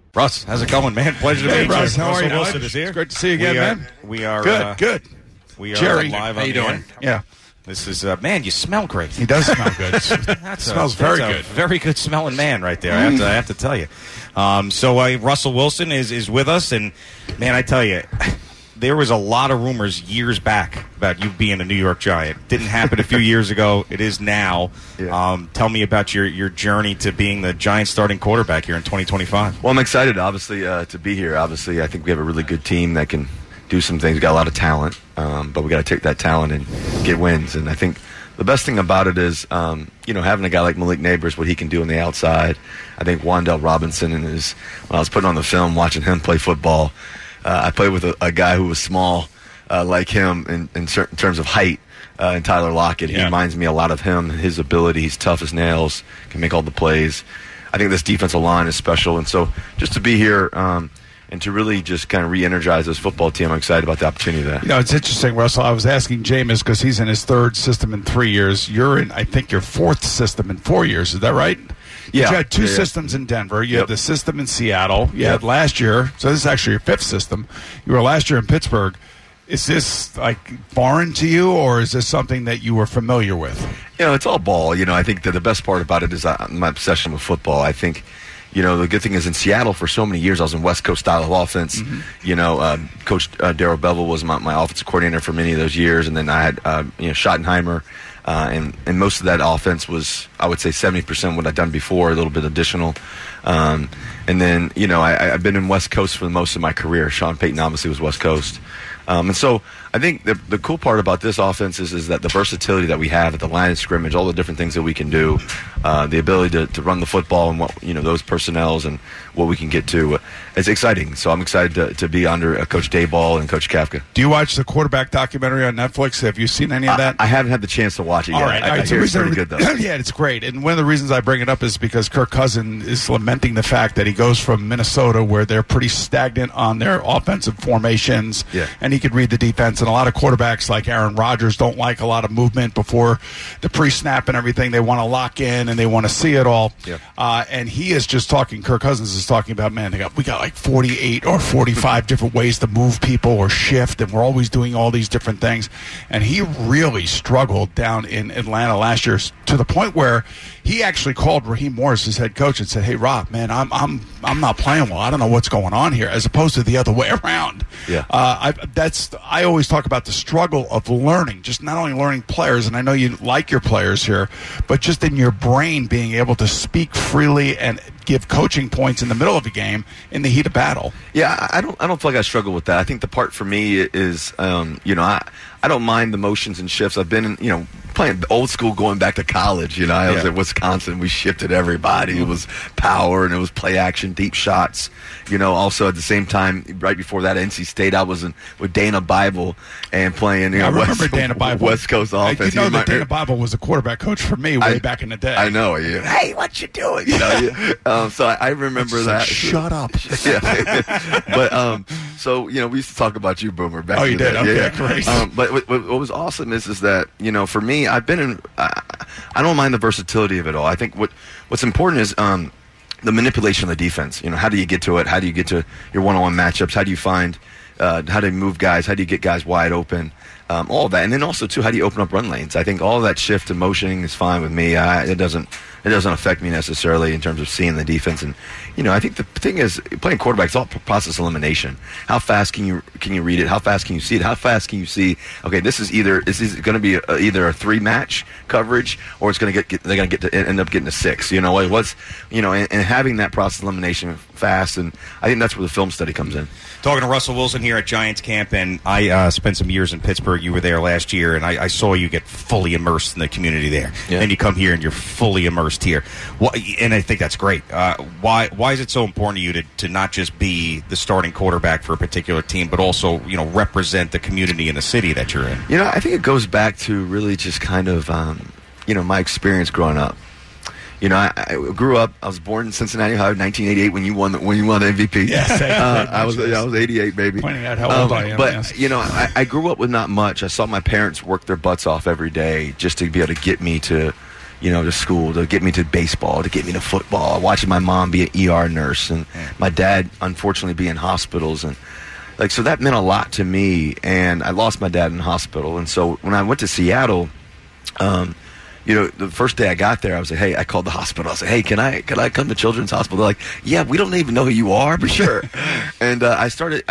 Russ, how's it going, man? Pleasure to meet you. Russ, how are you? Wilson is here. It's great to see you again, man. We are good. We are Jerry, live how on you the doing? air. Yeah. This is man. You smell great. He does smell good. Smells very good. Very good smelling man right there. I have to tell you. So Russell Wilson is with us, and man, I tell you, there was a lot of rumors years back about you being a New York Giant. Didn't happen a few years ago. It is now. Yeah. Tell me about your journey to being the Giants starting quarterback here in 2025. Well, I'm excited, obviously, to be here. Obviously, I think we have a really good team that can do some things. We've got a lot of talent, but we got to take that talent and get wins. And I think the best thing about it is, having a guy like Malik Neighbors, what he can do on the outside. I think Wan'Dale Robinson when I was putting on the film, watching him play football, I played with a guy who was small like him in certain terms of height, and Tyler Lockett. He reminds me a lot of him, his ability. He's tough as nails, can make all the plays. I think this defensive line is special. And so just to be here and to really just kind of re-energize this football team, I'm excited about the opportunity of that. It's interesting, Russell. I was asking Jameis because he's in his third system in 3 years. You're in, I think, your fourth system in 4 years. Is that right? Yeah. You had two systems in Denver. You had the system in Seattle. You Yep. had last year. So this is actually your fifth system. You were last year in Pittsburgh. Is this foreign to you, or is this something that you were familiar with? It's all ball. I think that the best part about it is my obsession with football. I think, the good thing is in Seattle for so many years I was in West Coast style of offense. Mm-hmm. Coach Darrell Bevell was my offensive coordinator for many of those years, and then I had Schottenheimer. And most of that offense was, I would say, 70% what I'd done before, a little bit additional. And then, I've been in West Coast for most of my career. Sean Payton obviously was West Coast. And so I think the cool part about this offense is that the versatility that we have at the line of scrimmage, all the different things that we can do, the ability to run the football and what those personnels and what we can get to, it's exciting. So I'm excited to be under Coach Dayball and Coach Kafka. Do you watch the quarterback documentary on Netflix? Have you seen any of that? I haven't had the chance to watch it yet. All right. I hear it's pretty good, though. Yeah, it's great. And one of the reasons I bring it up is because Kirk Cousins is lamenting the fact that he goes from Minnesota, where they're pretty stagnant on their offensive formations, and he could read the defense. And a lot of quarterbacks like Aaron Rodgers don't like a lot of movement before the pre-snap and everything. They want to lock in and they want to see it all. Yep. And he is just talking, Kirk Cousins is talking about, man, we got like 48 or 45 different ways to move people or shift, and we're always doing all these different things. And he really struggled down in Atlanta last year to the point where he actually called Raheem Morris, his head coach, and said, "Hey, Rob, man, I'm not playing well. I don't know what's going on here," as opposed to the other way around. Yeah. I always talk about the struggle of learning, just not only learning players, and I know you like your players here, but just in your brain being able to speak freely and give coaching points in the middle of a game in the heat of battle. Yeah, I don't feel like I struggle with that. I think the part for me is, I don't mind the motions and shifts. I've been in, playing old school going back to college. I was at Wisconsin. We shifted everybody. Mm-hmm. It was power and it was play action, deep shots. Also at the same time, right before that, NC State, I was with Dana Bible and playing. I remember Dana Bible, West Coast offense. That Dana Bible was a quarterback coach for me way back in the day. I know. Yeah. Hey, what you doing? So I remember that. Shut up. Yeah. But so we used to talk about you, Boomer. Back you did? Okay, yeah. great. But what was awesome is that for me, I've been in. I don't mind the versatility of it all. I think what's important is the manipulation of the defense. How do you get to it? How do you get to your one-on-one matchups? How do you find how to move guys? How do you get guys wide open? All of that, and then also too, how do you open up run lanes? I think all of that shift and motioning is fine with me. It doesn't affect me necessarily in terms of seeing the defense. And I think the thing is playing quarterback. It's all process elimination. How fast can you read it? How fast can you see it? How fast can you see? Okay, this is going to be either a 3-match coverage or it's going to they're going to end up getting a 6. And having that process elimination fast, and I think that's where the film study comes in. Talking to Russell Wilson here at Giants Camp, and I spent some years in Pittsburgh. You were there last year, and I saw you get fully immersed in the community there. Yeah. And you come here, and you're fully immersed here. And I think that's great. Why is it so important to you to not just be the starting quarterback for a particular team, but also represent the community and the city that you're in? I think it goes back to really just kind of my experience growing up. I grew up. I was born in Cincinnati, Ohio, 1988. When you won the MVP. Yes, I was 88, baby. Pointing out how old I am. But I grew up with not much. I saw my parents work their butts off every day just to be able to get me to to school, to get me to baseball, to get me to football, watching my mom be an ER nurse, and my dad, unfortunately, be in hospitals. And so that meant a lot to me. And I lost my dad in the hospital. And so when I went to Seattle, the first day I got there, I was like, hey, I called the hospital. I was like, hey, can I come to Children's Hospital? They're like, yeah, we don't even know who you are, but sure. And I started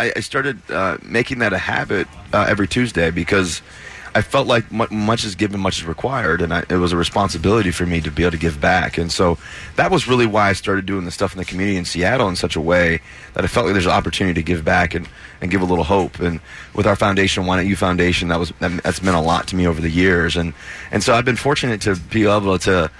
making that a habit every Tuesday, because I felt like much is given, much is required, and it was a responsibility for me to be able to give back. And so that was really why I started doing the stuff in the community in Seattle in such a way that I felt like there's an opportunity to give back and give a little hope. And with our foundation, Why Not You Foundation, that's meant a lot to me over the years. And so I've been fortunate to be able to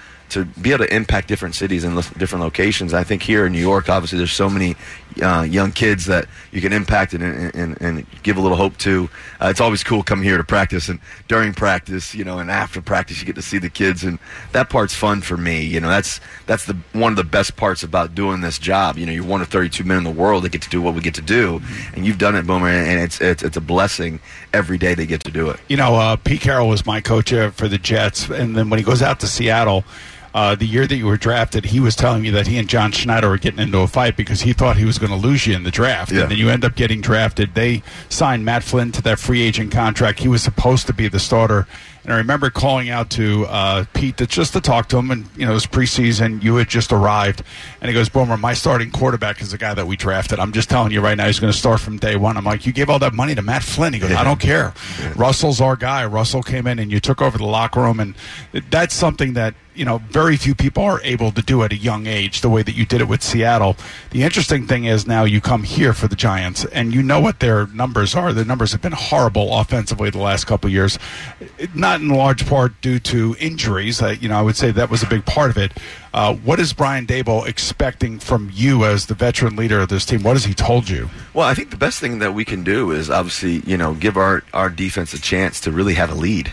impact different cities and different locations. I think here in New York, obviously, there's so many young kids that you can impact and give a little hope to. It's always cool coming here to practice, and during practice, and after practice, you get to see the kids, and that part's fun for me. That's one of the best parts about doing this job. You're one of 32 men in the world that get to do what we get to do, and you've done it, Boomer, and it's a blessing every day they get to do it. Pete Carroll was my coach for the Jets, and then when he goes out to Seattle, the year that you were drafted, he was telling me that he and John Schneider were getting into a fight because he thought he was going to lose you in the draft. Yeah. And then you end up getting drafted. They signed Matt Flynn to that free agent contract. He was supposed to be the starter. And I remember calling out to Pete just to talk to him, and it was preseason. You had just arrived, and he goes, "Boomer, my starting quarterback is the guy that we drafted. I'm just telling you right now, he's going to start from day one." I'm like, "You gave all that money to Matt Flynn?" He goes, "I don't care. Russell's our guy. Russell came in, and you took over the locker room, and that's something that very few people are able to do at a young age, the way that you did it with Seattle." The interesting thing is now you come here for the Giants, and you know what their numbers are. Their numbers have been horrible offensively the last couple of years, not in large part due to injuries. I would say that was a big part of it. What is Brian Daboll expecting from you as the veteran leader of this team? What has he told you? Well, I think the best thing that we can do is obviously, give our defense a chance to really have a lead.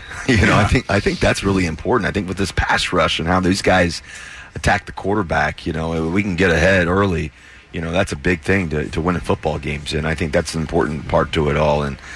I think that's really important. I think with this pass rush and how these guys attack the quarterback, we can get ahead early. That's a big thing to win in football games, and I think that's an important part to it all. And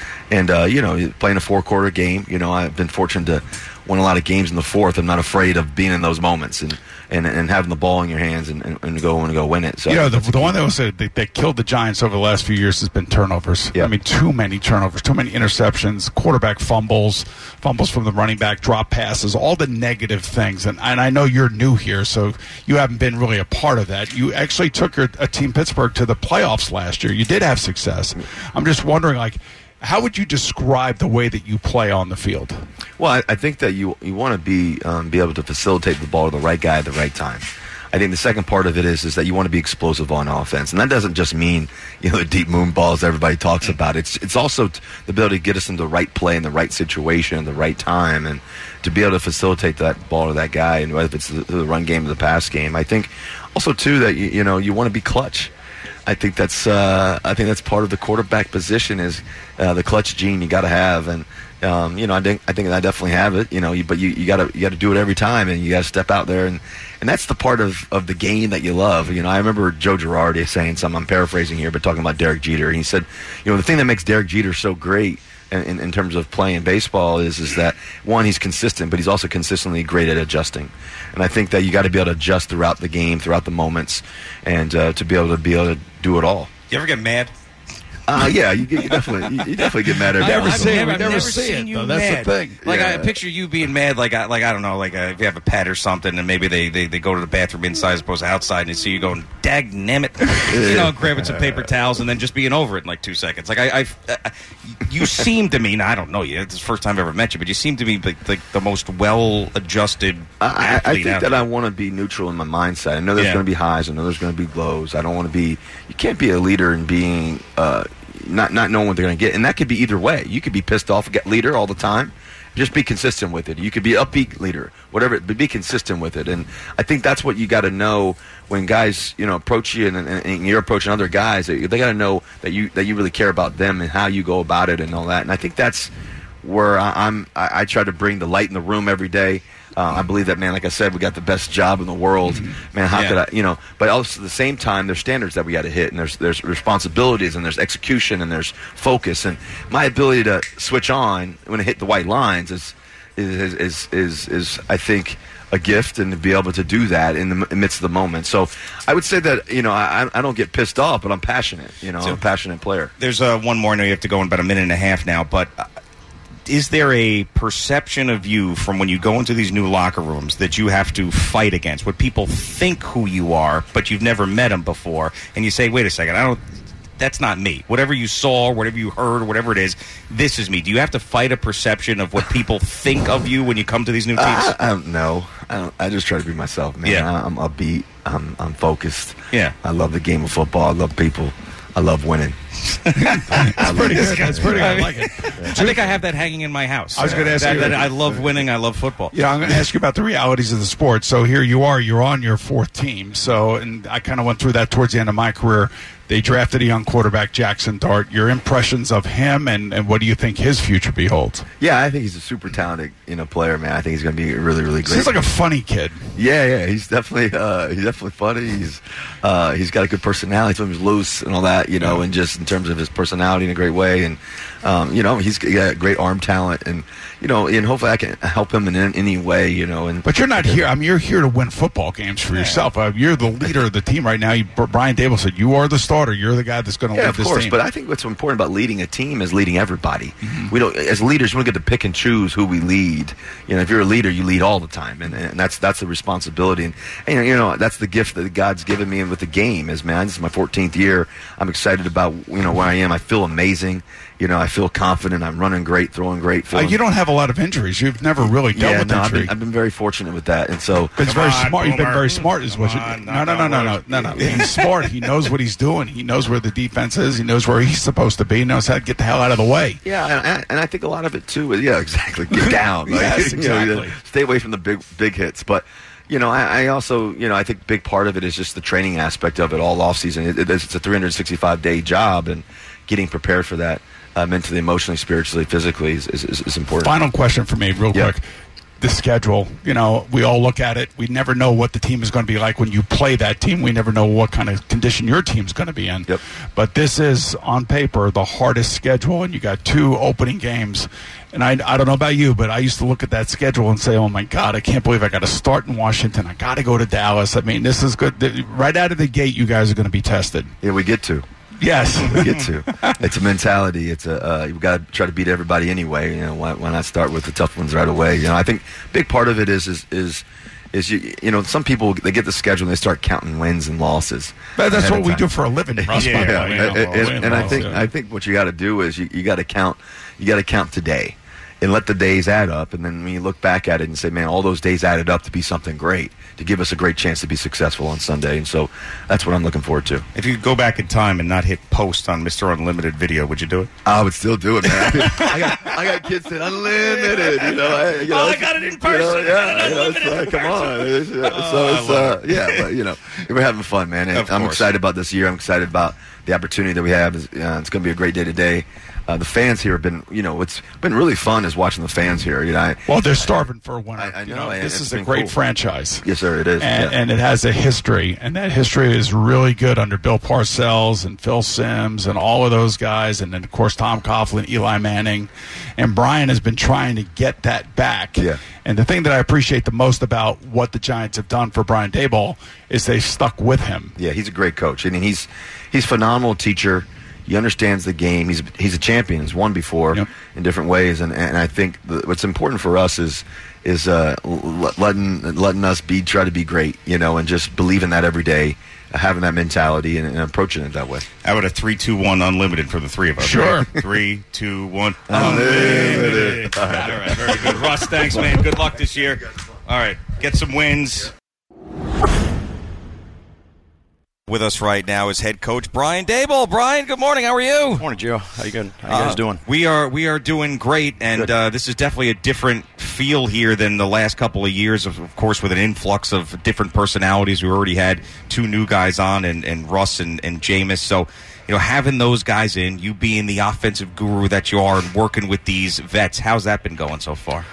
playing a 4-quarter game, I've been fortunate to win a lot of games in the fourth. I'm not afraid of being in those moments and having the ball in your hands and go win it. So the one that was that killed the Giants over the last few years has been turnovers. Yeah. I mean, too many turnovers, too many interceptions, quarterback fumbles from the running back, drop passes, all the negative things. And I know you're new here, so you haven't been really a part of that. You actually took a team, Pittsburgh, to the playoffs last year. You did have success. I'm just wondering, how would you describe the way that you play on the field? Well, I think that you want to be able to facilitate the ball to the right guy at the right time. I think the second part of it is that you want to be explosive on offense, and that doesn't just mean the deep moon balls everybody talks about. It's also the ability to get us in the right play in the right situation at the right time, and to be able to facilitate that ball to that guy, and whether it's the run game or the pass game. I think also too that you want to be clutch. I think that's part of the quarterback position is the clutch gene you got to have, and I think I definitely have it. But you got to do it every time, and you got to step out there, and that's the part of the game that you love. I remember Joe Girardi saying something. I'm paraphrasing here, but talking about Derek Jeter, and he said, the thing that makes Derek Jeter so great in terms of playing baseball is that, one, he's consistent, but he's also consistently great at adjusting. And I think that you got to be able to adjust throughout the game, throughout the moments, and to be able to do it all. You ever get mad? Yeah, you definitely get mad at I've never seen you That's mad. the thing. I picture you being mad, I don't know, if you have a pet or something, and maybe they go to the bathroom inside as opposed to outside, and you see you going, "Dag-nammit," grabbing some paper towels, and then just being over it in 2 seconds. You seem to me, now I don't know you, it's the first time I've ever met you, but you seem to be like the most well-adjusted athlete. I think that I want to be neutral in my mindset. I know there's going to be highs, I know there's going to be lows. I don't want to be. You can't be a leader and being. Not knowing what they're going to get, and that could be either way. You could be pissed off leader all the time. Just be consistent with it. You could be upbeat leader, whatever, but be consistent with it. And I think that's what you got to know when guys, approach you and you're approaching other guys. They got to know that you really care about them and how you go about it and all that. And I think that's where I try to bring the light in the room every day. I believe that, man, like I said, we got the best job in the world. Man, how could I, but also at the same time, there's standards that we got to hit, and there's responsibilities, and there's execution, and there's focus. And my ability to switch on when I hit the white lines is I think, a gift and to be able to do that in the midst of the moment. So I would say that, I don't get pissed off, but I'm passionate. I'm a passionate player. There's one more. I know you have to go in about a minute and a half now, but is there a perception of you from when you go into these new locker rooms that you have to fight against? What people think who you are, but you've never met them before, and you say, wait a second, that's not me. Whatever you saw, whatever you heard, whatever it is, this is me. Do you have to fight a perception of what people think of you when you come to these new teams? I don't know. I just try to be myself, man. Yeah. I'm upbeat. I'm focused. Yeah. I love the game of football. I love people. I love winning. That's pretty good. That's pretty good. I like it. I think I have that hanging in my house. I was going to ask you. That I love winning. I love football. Yeah, I'm going to ask you about the realities of the sport. So here you are. You're on your fourth team. So, and I kind of went through that towards the end of my career. They drafted a young quarterback, Jackson Dart. Your impressions of him, and what do you think his future beholds? Yeah, I think he's a super talented, player, man. I think he's going to be really, really great. Seems like a funny kid. Yeah, he's definitely funny. He's got a good personality. He's loose and all that, and just in terms of his personality in a great way, and he's got great arm talent, and and hopefully I can help him in any way, And but you're not here. I mean, you're here to win football games for yourself. You're the leader of the team right now. Brian Daboll said you are the starter. You're the guy that's going to lead this team. But I think what's important about leading a team is leading everybody. Mm-hmm. We don't, as leaders, we don't get to pick and choose who we lead. If you're a leader, you lead all the time, and that's the responsibility. And that's the gift that God's given me with the game. This is my 14th year. I'm excited about where I am. I feel amazing. I feel confident. I'm running great, throwing great. You don't have a lot of injuries. You've never really dealt with injury. I've been very fortunate with that, and so it's very smart. You've been very smart, is what you. No. He's smart. He knows what he's doing. He knows where the defense is. He knows where he's supposed to be. He knows how to get the hell out of the way. Yeah, and I think a lot of it too is exactly. Get down. Yes, exactly. Stay away from the big hits, but. I also, I think a big part of it is just the training aspect of it all off season. It's a 365-day job, and getting prepared for that mentally, emotionally, spiritually, physically is important. Final question for me, real quick. The schedule, we all look at it. We never know what the team is going to be like when you play that team. We never know what kind of condition your team's going to be in. Yep. But this is, on paper, the hardest schedule, and you got 2 opening games. And I don't know about you, but I used to look at that schedule and say, oh, my God, I can't believe I got to start in Washington. I got to go to Dallas. I mean, this is good. Right out of the gate, you guys are going to be tested. Yeah, we get to. Yes, we get to. It's a mentality. You've got to try to beat everybody anyway. Why not start with the tough ones right away? I think a big part of it is some people, they get the schedule and they start counting wins and losses. That's what we do for a living, Russ. And I think what you got to do is you got to count. You got to count today. And let the days add up, and then when you look back at it and say, man, all those days added up to be something great, to give us a great chance to be successful on Sunday. And so that's what I'm looking forward to. If you could go back in time and not hit post on Mr. Unlimited video, would you do it? I would still do it, man. I got kids that unlimited, I got it in person. Come on. But we're having fun, man. And I'm excited about this year. I'm excited about the opportunity that we have. It's going to be a great day today. The fans here have been, what's been really fun is watching the fans here. Well, they're starving for a winner. I know. This is a great franchise. Yes, sir, it is. And it has a history, and that history is really good under Bill Parcells and Phil Simms and all of those guys, and then, of course, Tom Coughlin, Eli Manning. And Brian has been trying to get that back. Yeah. And the thing that I appreciate the most about what the Giants have done for Brian Daboll is they've stuck with him. Yeah, he's a great coach. I mean, he's a phenomenal teacher. He understands the game. He's a champion. He's won before in different ways, and I think what's important for us is letting us try to be great, and just believe in that every day, having that mentality and approaching it that way. How about a 3-2-1 unlimited for the three of us? Sure. Right? 3, 2, 1 unlimited. All right, very good. Russ, thanks, man. Good luck this year. All right, get some wins. With us right now is head coach Brian Daboll. Brian, good morning. How are you? Morning, Joe. How you good? How you guys doing? We are doing great, and this is definitely a different feel here than the last couple of years. Of course, with an influx of different personalities. We already had 2 new guys on, and Russ and Jameis. So, having those guys in, you being the offensive guru that you are, and working with these vets, how's that been going so far?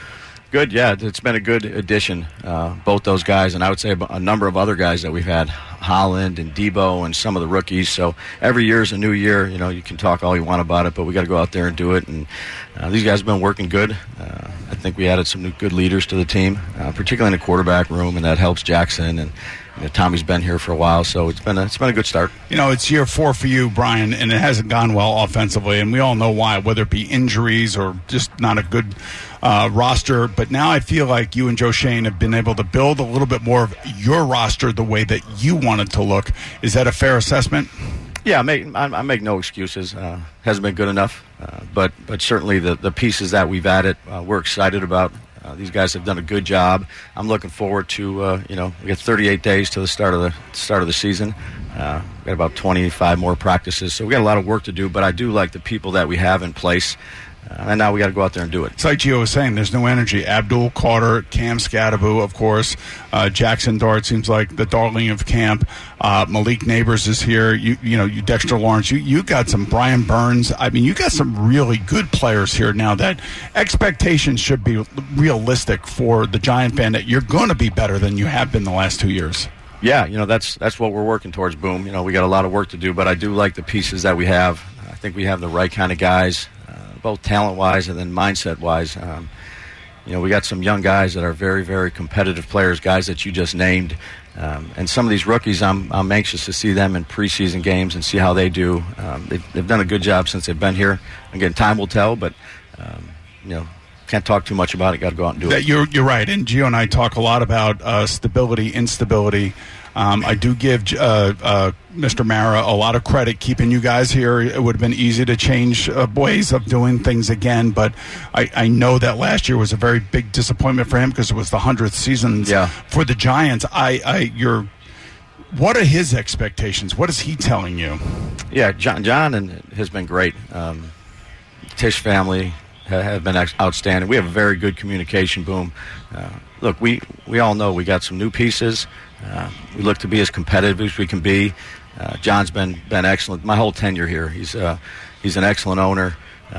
Good, yeah. It's been a good addition, both those guys, and I would say a number of other guys that we've had, Holland and Debo and some of the rookies. So every year is a new year. You know, you can talk all you want about it, but we got to go out there and do it. And these guys have been working good. I think we added some new good leaders to the team, particularly in the quarterback room, and that helps Jackson. And Tommy's been here for a while, so it's been a good start. You know, it's year 4 for you, Brian, and it hasn't gone well offensively, and we all know why, whether it be injuries or just not a good roster. But now I feel like you and Joe Schoen have been able to build a little bit more of your roster the way that you want it to look. Is that a fair assessment? Yeah, I make no excuses. Hasn't been good enough, but certainly the pieces that we've added, we're excited about. These guys have done a good job. I'm looking forward to we got 38 days to the start of the season. We got about 25 more practices, so we got a lot of work to do. But I do like the people that we have in place. And now we got to go out there and do it. It's like Gio was saying, there's no energy. Abdul Carter, Cam Scadaboo, of course. Jackson Dart seems like the darling of camp. Malik Neighbors is here. You Dexter Lawrence. You got some Brian Burns. I mean, you got some really good players here now that expectations should be realistic for the Giant fan that you're going to be better than you have been the last 2 years. Yeah, that's what we're working towards, Boom. We got a lot of work to do, but I do like the pieces that we have. I think we have the right kind of guys. Both talent-wise and then mindset-wise. We got some young guys that are very, very competitive players, guys that you just named. And some of these rookies, I'm anxious to see them in preseason games and see how they do. They've done a good job since they've been here. Again, time will tell, but, can't talk too much about it. Got to go out and do it. You're right. And Gio and I talk a lot about stability, instability. I do give Mr. Mara a lot of credit keeping you guys here. It would have been easy to change ways of doing things again, but I know that last year was a very big disappointment for him because it was the 100th season for the Giants. What are his expectations? What is he telling you? Yeah, John has been great. Tisch family have been outstanding. We have a very good communication, Boom. Look, we all know we got some new pieces. We look to be as competitive as we can be. John's been excellent. My whole tenure here, he's an excellent owner.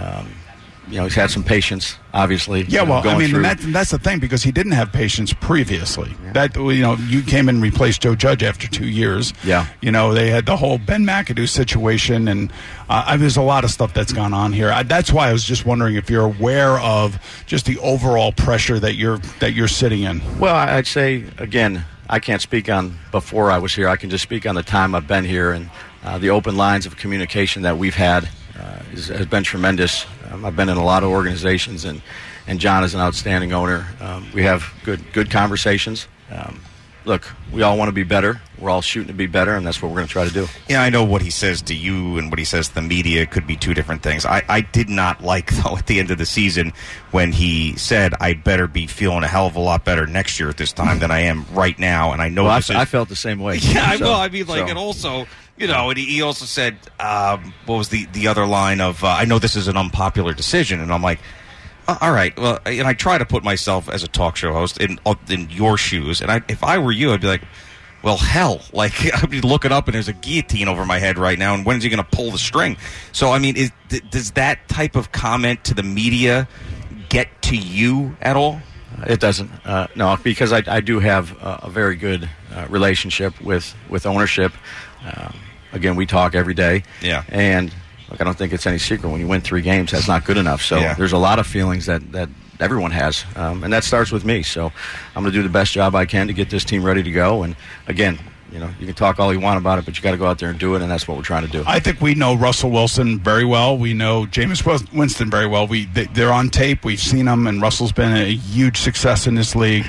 He's had some patience, obviously. Yeah, well, that's the thing, because he didn't have patience previously. Yeah. You came in and replaced Joe Judge after 2 years. Yeah. They had the whole Ben McAdoo situation, and there's a lot of stuff that's gone on here. That's why I was just wondering if you're aware of just the overall pressure that you're sitting in. Well, I'd say, again, I can't speak on before I was here. I can just speak on the time I've been here, and the open lines of communication that we've had has been tremendous. I've been in a lot of organizations, and John is an outstanding owner. We have good conversations. Look, we all want to be better. We're all shooting to be better, and that's what we're going to try to do. Yeah, I know what he says to you and what he says to the media could be two different things. I did not like, though, at the end of the season when he said, I'd better be feeling a hell of a lot better next year at this time than I am right now. And I know I felt the same way. Yeah, and also... and he also said, what was the other line of, I know this is an unpopular decision. And I'm like, all right. Well, and I try to put myself as a talk show host in your shoes. And if I were you, I'd be like, well, hell. Like, I'd be looking up and there's a guillotine over my head right now. And when's he going to pull the string? So, does that type of comment to the media get to you at all? It doesn't. No, because I do have a very good relationship with ownership. Again, we talk every day. Yeah. And look, I don't think it's any secret when you win 3 games, that's not good enough. So There's a lot of feelings that everyone has, and that starts with me. So I'm going to do the best job I can to get this team ready to go. And again, you can talk all you want about it, but you got to go out there and do it, and that's what we're trying to do. I think we know Russell Wilson very well. We know Jameis Winston very well. They're on tape. We've seen them, and Russell's been a huge success in this league.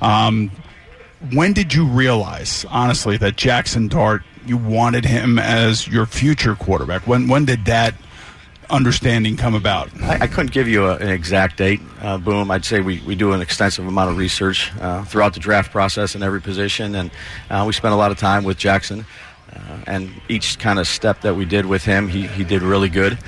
When did you realize, honestly, that Jackson Dart, you wanted him as your future quarterback? When did that understanding come about? I couldn't give you an exact date, Boom. I'd say we do an extensive amount of research throughout the draft process in every position, and we spent a lot of time with Jackson. And each kind of step that we did with him, he did really good.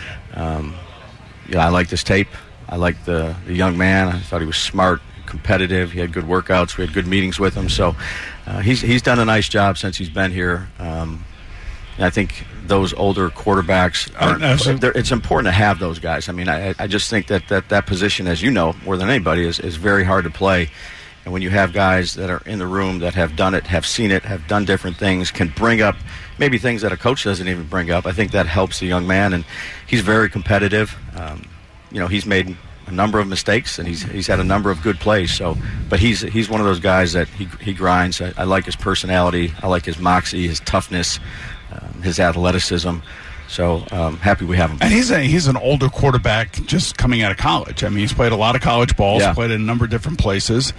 I liked his tape. I liked the young man. I thought he was smart, competitive. He had good workouts. We had good meetings with him. So he's done a nice job since he's been here. I think those older quarterbacks it's important to have those guys. I mean, I just think that position, as you know, more than anybody, is very hard to play. And when you have guys that are in the room that have done it, have seen it, have done different things, can bring up maybe things that a coach doesn't even bring up, I think that helps the young man. And he's very competitive. He's made a number of mistakes, and he's had a number of good plays. So, but he's one of those guys that he grinds. I like his personality. I like his moxie, his toughness, his athleticism. So happy we have him. And he's an older quarterback just coming out of college. I mean, he's played a lot of college balls, played in a number of different places.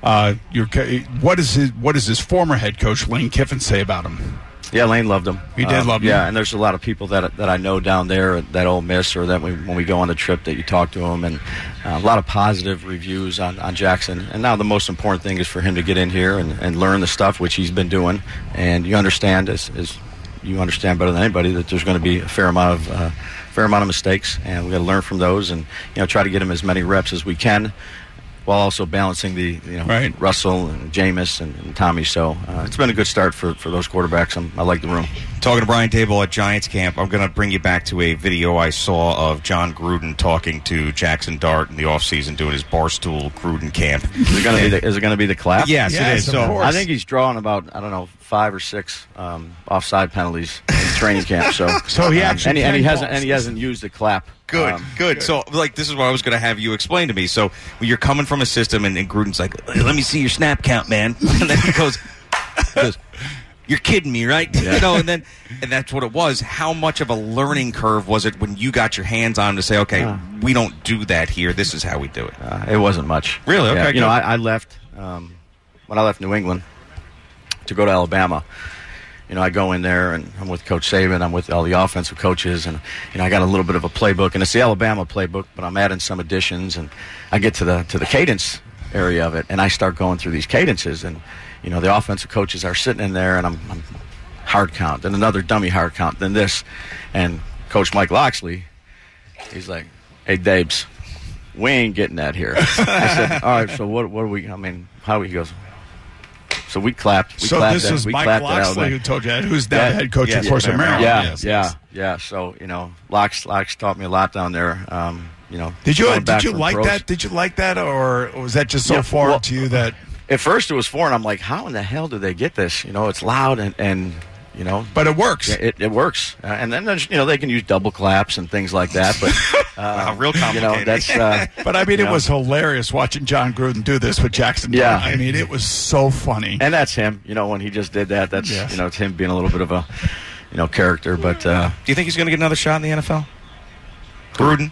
What does his former head coach, Lane Kiffin, say about him? Yeah, Lane loved him. He did love him. Yeah, and there's a lot of people that I know down there that Ole Miss, or that when we go on the trip that you talk to him, and a lot of positive reviews on Jackson. And now the most important thing is for him to get in here and learn the stuff which he's been doing. And you understand, as you understand better than anybody, that there's going to be a fair amount of mistakes, and we've got to learn from those, and try to get him as many reps as we can, while also balancing the Russell and Jameis and Tommy. So it's been a good start for those quarterbacks. I like the room. Talking to Brian Daboll at Giants camp, I'm going to bring you back to a video I saw of John Gruden talking to Jackson Dart in the offseason doing his Barstool Gruden camp. Is it going to be the clap? Yes, it is. So I think he's drawing about 5 or 6 offside penalties in training camp. So he actually and he hasn't used the clap. Good. So, this is what I was going to have you explain to me. So, when you're coming from a system, and Gruden's like, "Let me see your snap count, man," and then he goes, "You're kidding me, right?" Yeah. And that's what it was. How much of a learning curve was it when you got your hands on him to say, "Okay, we don't do that here. This is how we do it." It wasn't much. Really? Okay. Yeah. I left when I left New England to go to Alabama. I go in there, and I'm with Coach Saban. I'm with all the offensive coaches, and I got a little bit of a playbook, and it's the Alabama playbook, but I'm adding some additions, and I get to the cadence area of it, and I start going through these cadences, and the offensive coaches are sitting in there, and I'm hard count, then another dummy hard count, then this, and Coach Mike Loxley, he's like, "Hey, Dabes, we ain't getting that here." I said, "All right, so what are we? I mean, how?" He goes, "So we clapped." This was Mike Loxley who told you that, who's now the head coach, of course, of Maryland. Yeah. So Lox taught me a lot down there. Did you like that? Did you like that, or was that just so foreign to you that? At first, it was foreign. I'm like, how in the hell do they get this? It's loud and But it works. Yeah, it works. And then there's, they can use double claps and things like that. But real complicated. But I mean, it was hilarious watching John Gruden do this with Jackson. Yeah, I mean, it was so funny. And that's him. When he just did that, that's it's him being a little bit of a character. But do you think he's going to get another shot in the NFL? Gruden?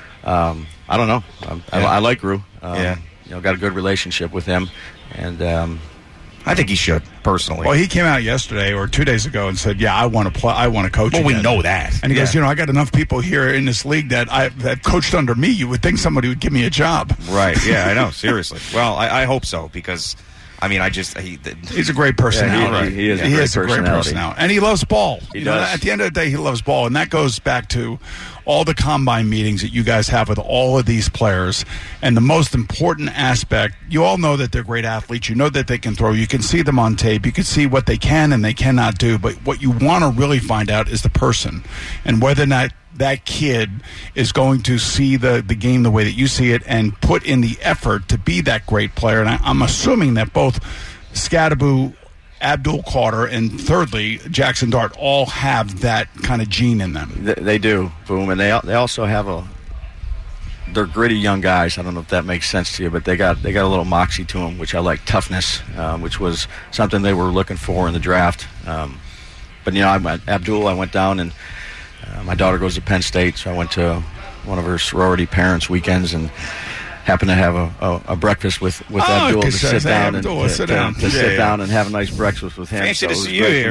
I don't know. I like Gru. Got a good relationship with him, and I think he should, personally. Well, he came out yesterday or 2 days ago and said, "Yeah, I want to play. I want to coach." Well, again. we know that. And he goes, "I got enough people here in this league that coached under me. You would think somebody would give me a job." Right? Yeah, I know. Seriously. Well, I hope so, because he's a great personality. He is a great personality, and he loves ball. He does. At the end of the day, he loves ball, and that goes back to all the combine meetings that you guys have with all of these players. And the most important aspect, you all know that they're great athletes. You know that they can throw. You can see them on tape. You can see what they can and they cannot do. But what you want to really find out is the person, and whether or not that kid is going to see the game the way that you see it and put in the effort to be that great player. And I'm assuming that both Skattebo, Abdul Carter, and thirdly, Jackson Dart all have that kind of gene in them. They do, Boom. And they also have they're gritty young guys. I don't know if that makes sense to you, but they got a little moxie to them, which I like. Toughness, which was something they were looking for in the draft. But Abdul, I went down, and my daughter goes to Penn State, so I went to one of her sorority parents' weekends and happened to have a breakfast with Abdul to sit down and have a nice breakfast with him. Fancy so to see you here.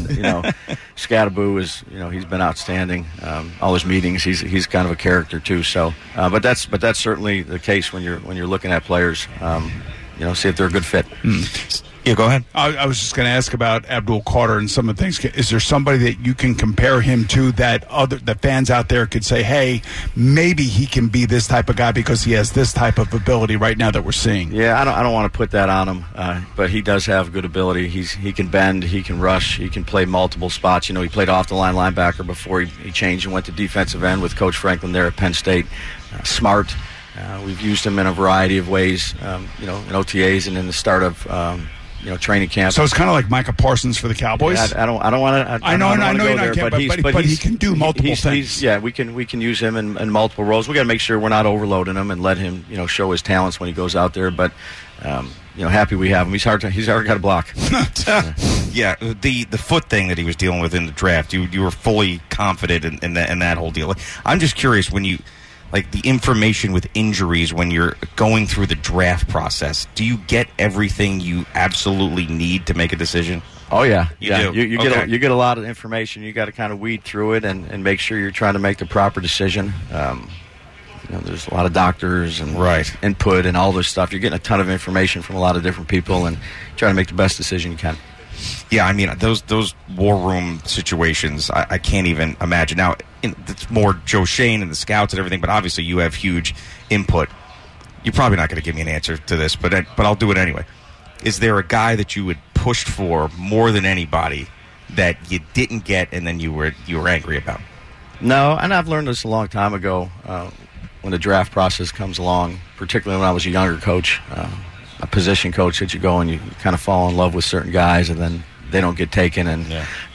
Skattebo is he's been outstanding. All his meetings, he's kind of a character too. So, but that's certainly the case when you're looking at players. see if they're a good fit. Yeah, go ahead. I was just going to ask about Abdul Carter and some of the things. Is there somebody that you can compare him to that fans out there could say, hey, maybe he can be this type of guy because he has this type of ability right now that we're seeing? Yeah, I don't want to put that on him, but he does have good ability. He can bend, he can rush, he can play multiple spots. He played off the line linebacker before he changed and went to defensive end with Coach Franklin there at Penn State. Smart. We've used him in a variety of ways, in OTAs and in the start of training camp. So it's kind of like Micah Parsons for the Cowboys. Yeah, I don't want to. I know you're not there, but he can do multiple things. We can use him in multiple roles. We got to make sure we're not overloading him and let him show his talents when he goes out there. But happy we have him. He's already got a block. Yeah, the foot thing that he was dealing with in the draft. You were fully confident in that whole deal. I'm just curious when you. Like the information with injuries when you're going through the draft process, do you get everything you absolutely need to make a decision? Oh yeah, you do. You get a lot of information. You got to kind of weed through it and make sure you're trying to make the proper decision. There's a lot of doctors and input and all this stuff. You're getting a ton of information from a lot of different people and trying to make the best decision you can. Yeah, I mean, those war room situations, I can't even imagine. Now, it's more Joe Shane and the scouts and everything, but obviously you have huge input. You're probably not going to give me an answer to this, but I'll do it anyway. Is there a guy that you had pushed for more than anybody that you didn't get and then you were angry about? No, and I've learned this a long time ago when the draft process comes along, particularly when I was a younger coach, a position coach that you go and you kind of fall in love with certain guys and then they don't get taken. And,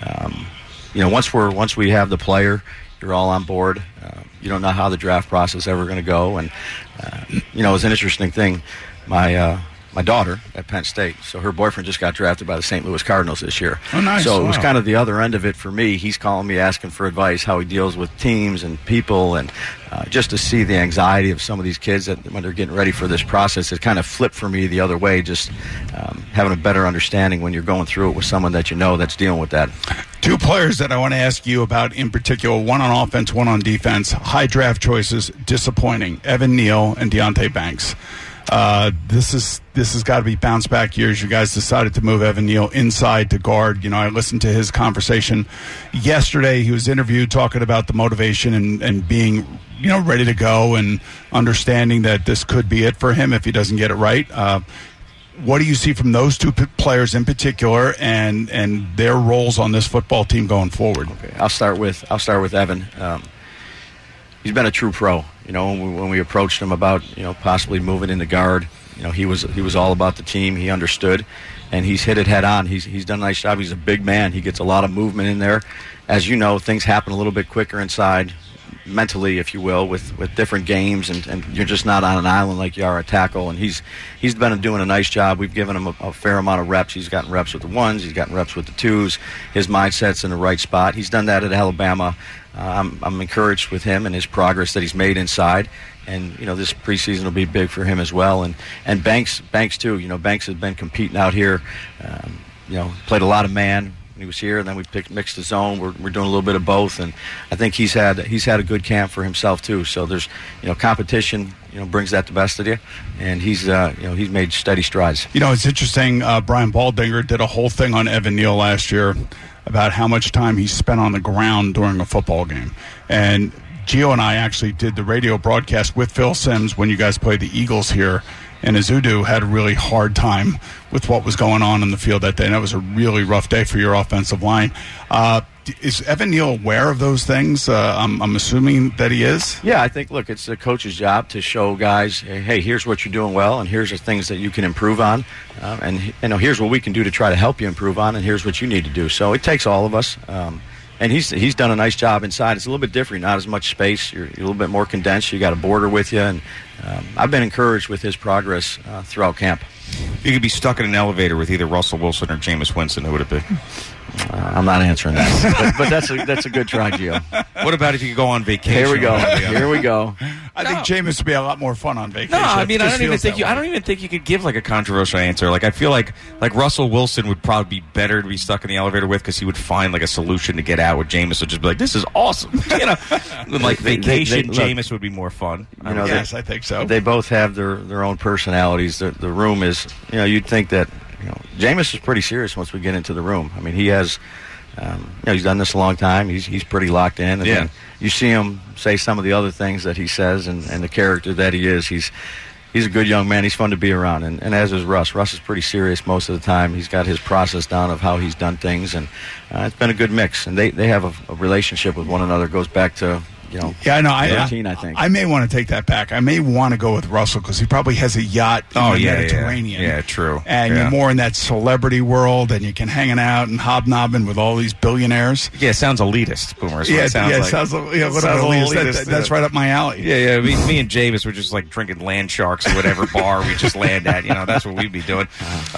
once we have the player, you're all on board. You don't know how the draft process is ever going to go. And, it's an interesting thing. My daughter at Penn State, so her boyfriend just got drafted by the St. Louis Cardinals this year. Oh, nice. So it was kind of the other end of it for me. He's calling me asking for advice, how he deals with teams and people, and just to see the anxiety of some of these kids that when they're getting ready for this process, it kind of flipped for me the other way, just having a better understanding when you're going through it with someone that that's dealing with that. Two players that I want to ask you about in particular, one on offense, one on defense. High draft choices, disappointing. Evan Neal and Deonte Banks. This has got to be bounce back years. You guys decided to move Evan Neal inside to guard. I listened to his conversation yesterday. He was interviewed talking about the motivation and being, ready to go and understanding that this could be it for him if he doesn't get it right. What do you see from those two players in particular and their roles on this football team going forward? Okay, I'll start with Evan. He's been a true pro. When we approached him about possibly moving into guard, he was all about the team. He understood, and he's hit it head on. He's done a nice job. He's a big man. He gets a lot of movement in there. As you know, things happen a little bit quicker inside, mentally, if you will, with different games, and you're just not on an island like you are at tackle. And he's been doing a nice job. We've given him a fair amount of reps. He's gotten reps with the ones. He's gotten reps with the twos. His mindset's in the right spot. He's done that at Alabama. I'm encouraged with him and his progress that he's made inside, and this preseason will be big for him as well. And Banks too. Banks has been competing out here. Played a lot of man when he was here, and then we mixed the zone. We're doing a little bit of both, and I think he's had a good camp for himself too. So there's competition. Brings that the best of you, and he's made steady strides. It's interesting. Brian Baldinger did a whole thing on Evan Neal last year about how much time he spent on the ground during a football game. And Gio and I actually did the radio broadcast with Phil Simms when you guys played the Eagles here. And Azudu had a really hard time with what was going on in the field that day. And that was a really rough day for your offensive line. Is Evan Neal aware of those things? I'm assuming that he is. Yeah, I think, look, it's the coach's job to show guys, hey, here's what you're doing well, and here's the things that you can improve on. And here's what we can do to try to help you improve on, and here's what you need to do. So it takes all of us. And he's done a nice job inside. It's a little bit different, not as much space. You're a little bit more condensed. You got a border with you, and I've been encouraged with his progress throughout camp. If you could be stuck in an elevator with either Russell Wilson or Jameis Winston, who would it be? I'm not answering that, but that's a good try, Gio. What about if you could go on vacation? Here we go. I think Jameis would be a lot more fun on vacation. No, I mean, I don't even think you could give like a controversial answer. Like, I feel like Russell Wilson would probably be better to be stuck in the elevator with because he would find like a solution to get out. With Jameis would just be like, "This is awesome," Like vacation, Jameis would be more fun. Yes, I think so. They both have their own personalities. The room is, you'd think that Jameis is pretty serious once we get into the room. I mean, he has. He's done this a long time. He's pretty locked in. And then you see him say some of the other things that he says and the character that he is. He's a good young man. He's fun to be around. And as is Russ. Russ is pretty serious most of the time. He's got his process down of how he's done things. And it's been a good mix. And they have a relationship with one another. It goes back to... I know. 13, I think. I may want to take that back. I may want to go with Russell because he probably has a yacht in the Mediterranean. Yeah, true. And you're more in that celebrity world, and you can hang out and hobnobbing with all these billionaires. Yeah, it sounds elitist, Boomer. That's right up my alley. Yeah. Me and Jameis were just like drinking land sharks at whatever bar we just land at. That's what we'd be doing.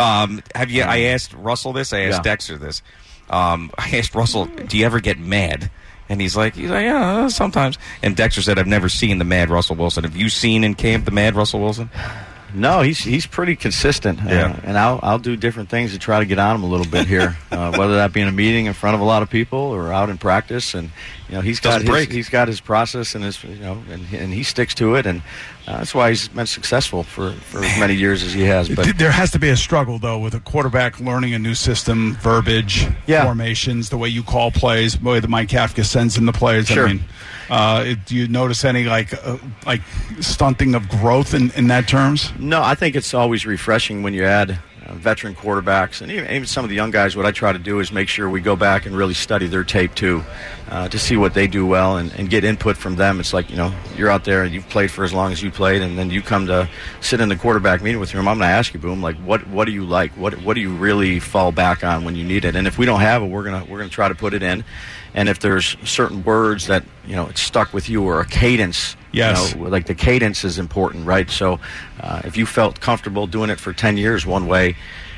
I asked Russell this. I asked Dexter this. I asked Russell, do you ever get mad? And he's like, yeah, sometimes. And Dexter said, I've never seen the mad Russell Wilson. Have you seen in camp the mad Russell Wilson? No, he's pretty consistent. And I'll do different things to try to get on him a little bit here, whether that be in a meeting in front of a lot of people or out in practice. And he's got his process and his and he sticks to it, and that's why he's been successful for as many years as he has. But there has to be a struggle though with a quarterback learning a new system, verbiage, formations, the way you call plays, the way that Mike Kafka sends in the plays. Sure. I mean, do you notice any like stunting of growth in that terms? No, I think it's always refreshing when you add veteran quarterbacks and even some of the young guys. What I try to do is make sure we go back and really study their tape too, to see what they do well and get input from them. It's like, you're out there and you've played for as long as you played, and then you come to sit in the quarterback meeting with him. I'm going to ask you, Boom, like what do you like? What do you really fall back on when you need it? And if we don't have it, we're gonna try to put it in. And if there's certain words that it's stuck with you, or a cadence, like the cadence is important, right? So if you felt comfortable doing it for 10 years one way,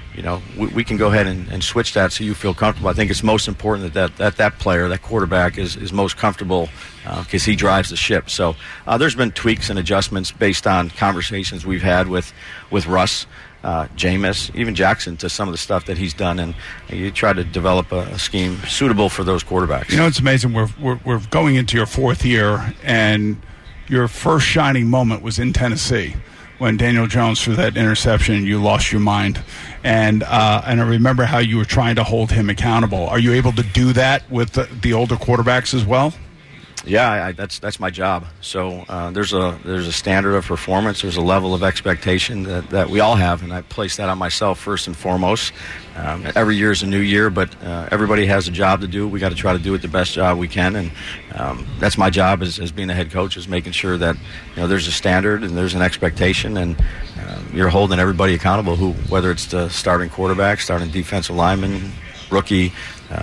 we can go ahead and switch that so you feel comfortable. I think it's most important that player, that quarterback, is most comfortable because he drives the ship. So there's been tweaks and adjustments based on conversations we've had with Russ, Jameis, even Jackson, to some of the stuff that he's done, and you try to develop a scheme suitable for those quarterbacks. It's amazing. We're going into your fourth year, and your first shining moment was in Tennessee when Daniel Jones threw that interception and you lost your mind. And I remember how you were trying to hold him accountable. Are you able to do that with the older quarterbacks as well? Yeah, that's my job. So there's a standard of performance. There's a level of expectation that we all have, and I place that on myself first and foremost. Every year is a new year, but everybody has a job to do. We got to try to do it the best job we can, and that's my job as being a head coach, is making sure that there's a standard and there's an expectation, and you're holding everybody accountable. Whether it's the starting quarterback, starting defensive lineman, rookie,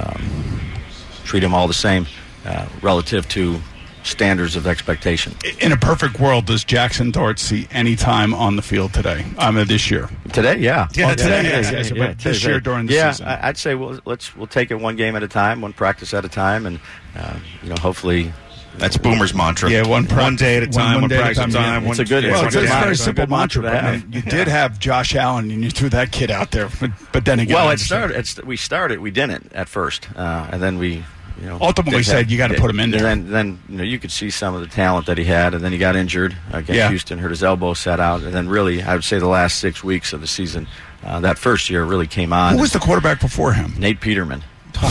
treat them all the same. Relative to standards of expectation. In a perfect world, does Jackson Dart see any time on the field today? This year. Today, yeah. Today. This year during the season. Yeah, I'd say we'll take it one game at a time, one practice at a time, and hopefully. That's Boomer's mantra. Yeah, one day at a time, one practice at a time. It's a very simple mantra. But you did have Josh Allen, and you threw that kid out there. But then again, we didn't at first, and then we. Ultimately said you got to put him in there. And then you could see some of the talent that he had, and then he got injured against Houston, hurt his elbow, sat out, and then really, I would say the last 6 weeks of the season, that first year really came on. Who was the quarterback before him? Nate Peterman.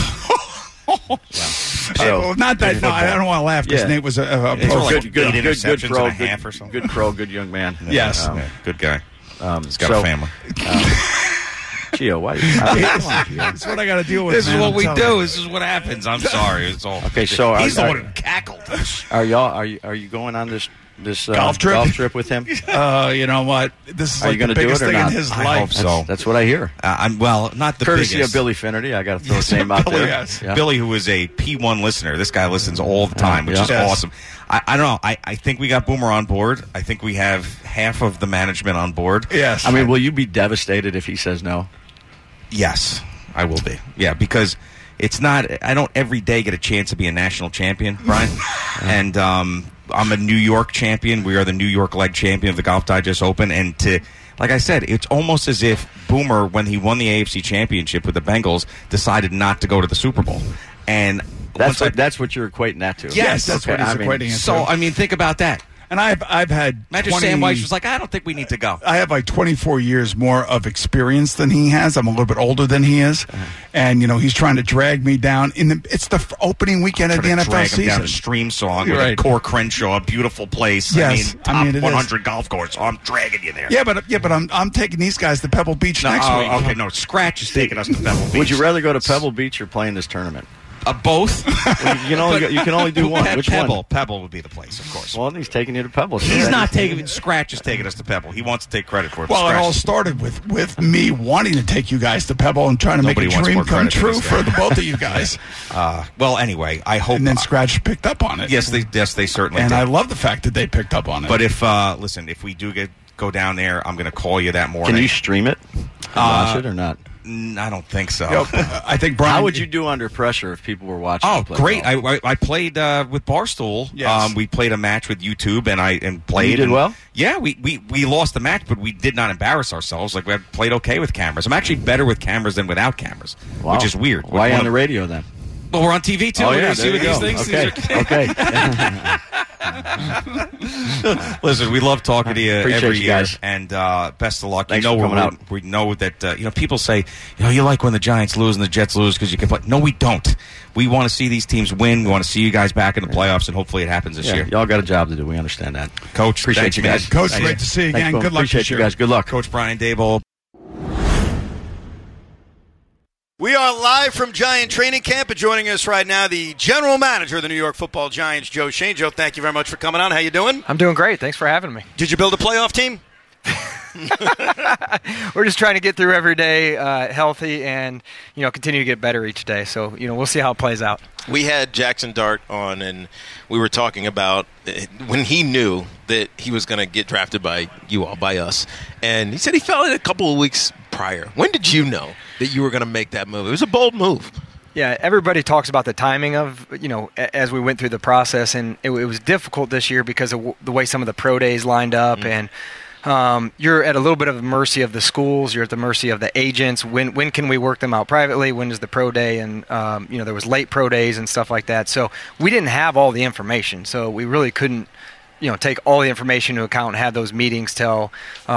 Not that. No, I don't want to laugh because Nate was a pro. Good pro, good young man. Yes, good guy. He's got a family. Gio, why? That's what I got to deal with. This is what we do. This is what happens. I'm sorry. It's all okay. So he's the one who cackled. Are you going on this golf trip with him? You know what? This is like the biggest thing in his life. I hope so. That's what I hear. Not the courtesy biggest. of Billy Finnerty. I got to throw his name out there. Yes. Yeah. Billy, who is a P1 listener. This guy listens all the time, which is awesome. I don't know. I think we got Boomer on board. I think we have half of the management on board. Yes. I mean, will you be devastated if he says no? Yes, I will be. Yeah, because it's not. I don't every day get a chance to be a national champion, Brian. And I'm a New York champion. We are the New York leg champion of the Golf Digest Open. And like I said, it's almost as if Boomer, when he won the AFC Championship with the Bengals, decided not to go to the Super Bowl. And that's what you're equating that to. Yes, that's what he's equating it to. So, I mean, think about that. And I've had imagine Sam Weiss was like, I don't think we need to go. I have like 24 years more of experience than he has. I'm a little bit older than he is, and he's trying to drag me down. It's the opening weekend of the NFL drag season. him down to Stream Song with right. Core Crenshaw, a beautiful place. Yes, top 100 golf course. So I'm dragging you there. Yeah, but I'm taking these guys to Pebble Beach next week. Okay, no, Scratch is taking us to Pebble Beach. Would you rather go to Pebble Beach or play in this tournament? Both. Well, you can only do one. Which Pebble. one? Pebble would be the place, of course. Well, he's taking you to Pebble. He's not taking Scratch is taking us to Pebble. He wants to take credit for it. Well, it all started with me wanting to take you guys to Pebble and trying to make a dream come true for the both of you guys. Well, anyway, I hope. And then Scratch picked up on it. Yes, they certainly and did. I love the fact that they picked up on it. But if we do go down there, I'm going to call you that morning. Can you stream it? Watch it or not? I don't think so. I think Brian. How would you do under pressure if people were watching? Oh, great! I played with Barstool. Yes. We played a match with YouTube, and played. You did well. Yeah, we lost the match, but we did not embarrass ourselves. Like we played okay with cameras. I'm actually better with cameras than without cameras, which is weird. Why on the radio then? Well, we're on TV too. Oh, We're yeah, gonna see what these things. Okay. Listen, we love talking to you every year, guys. and best of luck. Thanks for coming out. We know that people say you like when the Giants lose and the Jets lose because you can play. No, we don't. We want to see these teams win. We want to see you guys back in the playoffs, and hopefully it happens this year. Y'all got a job to do. We understand that. Coach, appreciate you guys. Coach, great to see you again. Good luck. Appreciate you guys. Good luck, Coach Brian Daboll. We are live from Giant Training Camp, and joining us right now, the general manager of the New York Football Giants, Joe Schoen. Joe, thank you very much for coming on. How you doing? I'm doing great. Thanks for having me. Did you build a playoff team? We're just trying to get through every day healthy and, continue to get better each day. So, we'll see how it plays out. We had Jackson Dart on, and we were talking about when he knew that he was going to get drafted by you all, by us. And he said he felt it a couple of weeks prior. When did you know that you were going to make that move? It was a bold move. Yeah, everybody talks about the timing of, as we went through the process. And it was difficult this year because of the way some of the pro days lined up. Mm-hmm. And you're at a little bit of the mercy of the schools. You're at the mercy of the agents. When can we work them out privately? When is the pro day? And, there was late pro days and stuff like that. So we didn't have all the information. So we really couldn't, take all the information into account and have those meetings till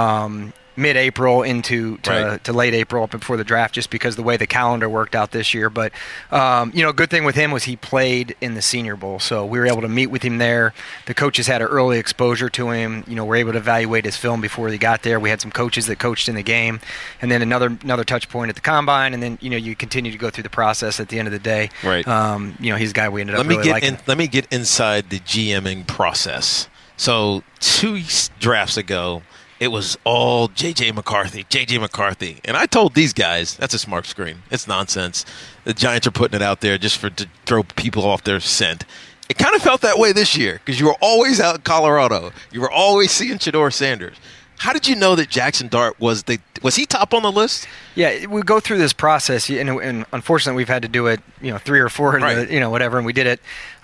mid-April into late April up before the draft, just because the way the calendar worked out this year. But, good thing with him was he played in the Senior Bowl, so we were able to meet with him there. The coaches had an early exposure to him. We're able to evaluate his film before he got there. We had some coaches that coached in the game, and then another touch point at the combine, and then, you continue to go through the process at the end of the day. Right. He's a guy we ended up really liking. Let me get inside the GMing process. So 2 drafts ago, it was all J.J. McCarthy. And I told these guys, that's a smart screen. It's nonsense. The Giants are putting it out there just to throw people off their scent. It kind of felt that way this year because you were always out in Colorado. You were always seeing Shedeur Sanders. How did you know that Jackson Dart was he top on the list? Yeah, we go through this process, and unfortunately we've had to do it, 3 or 4, whatever, and we did it.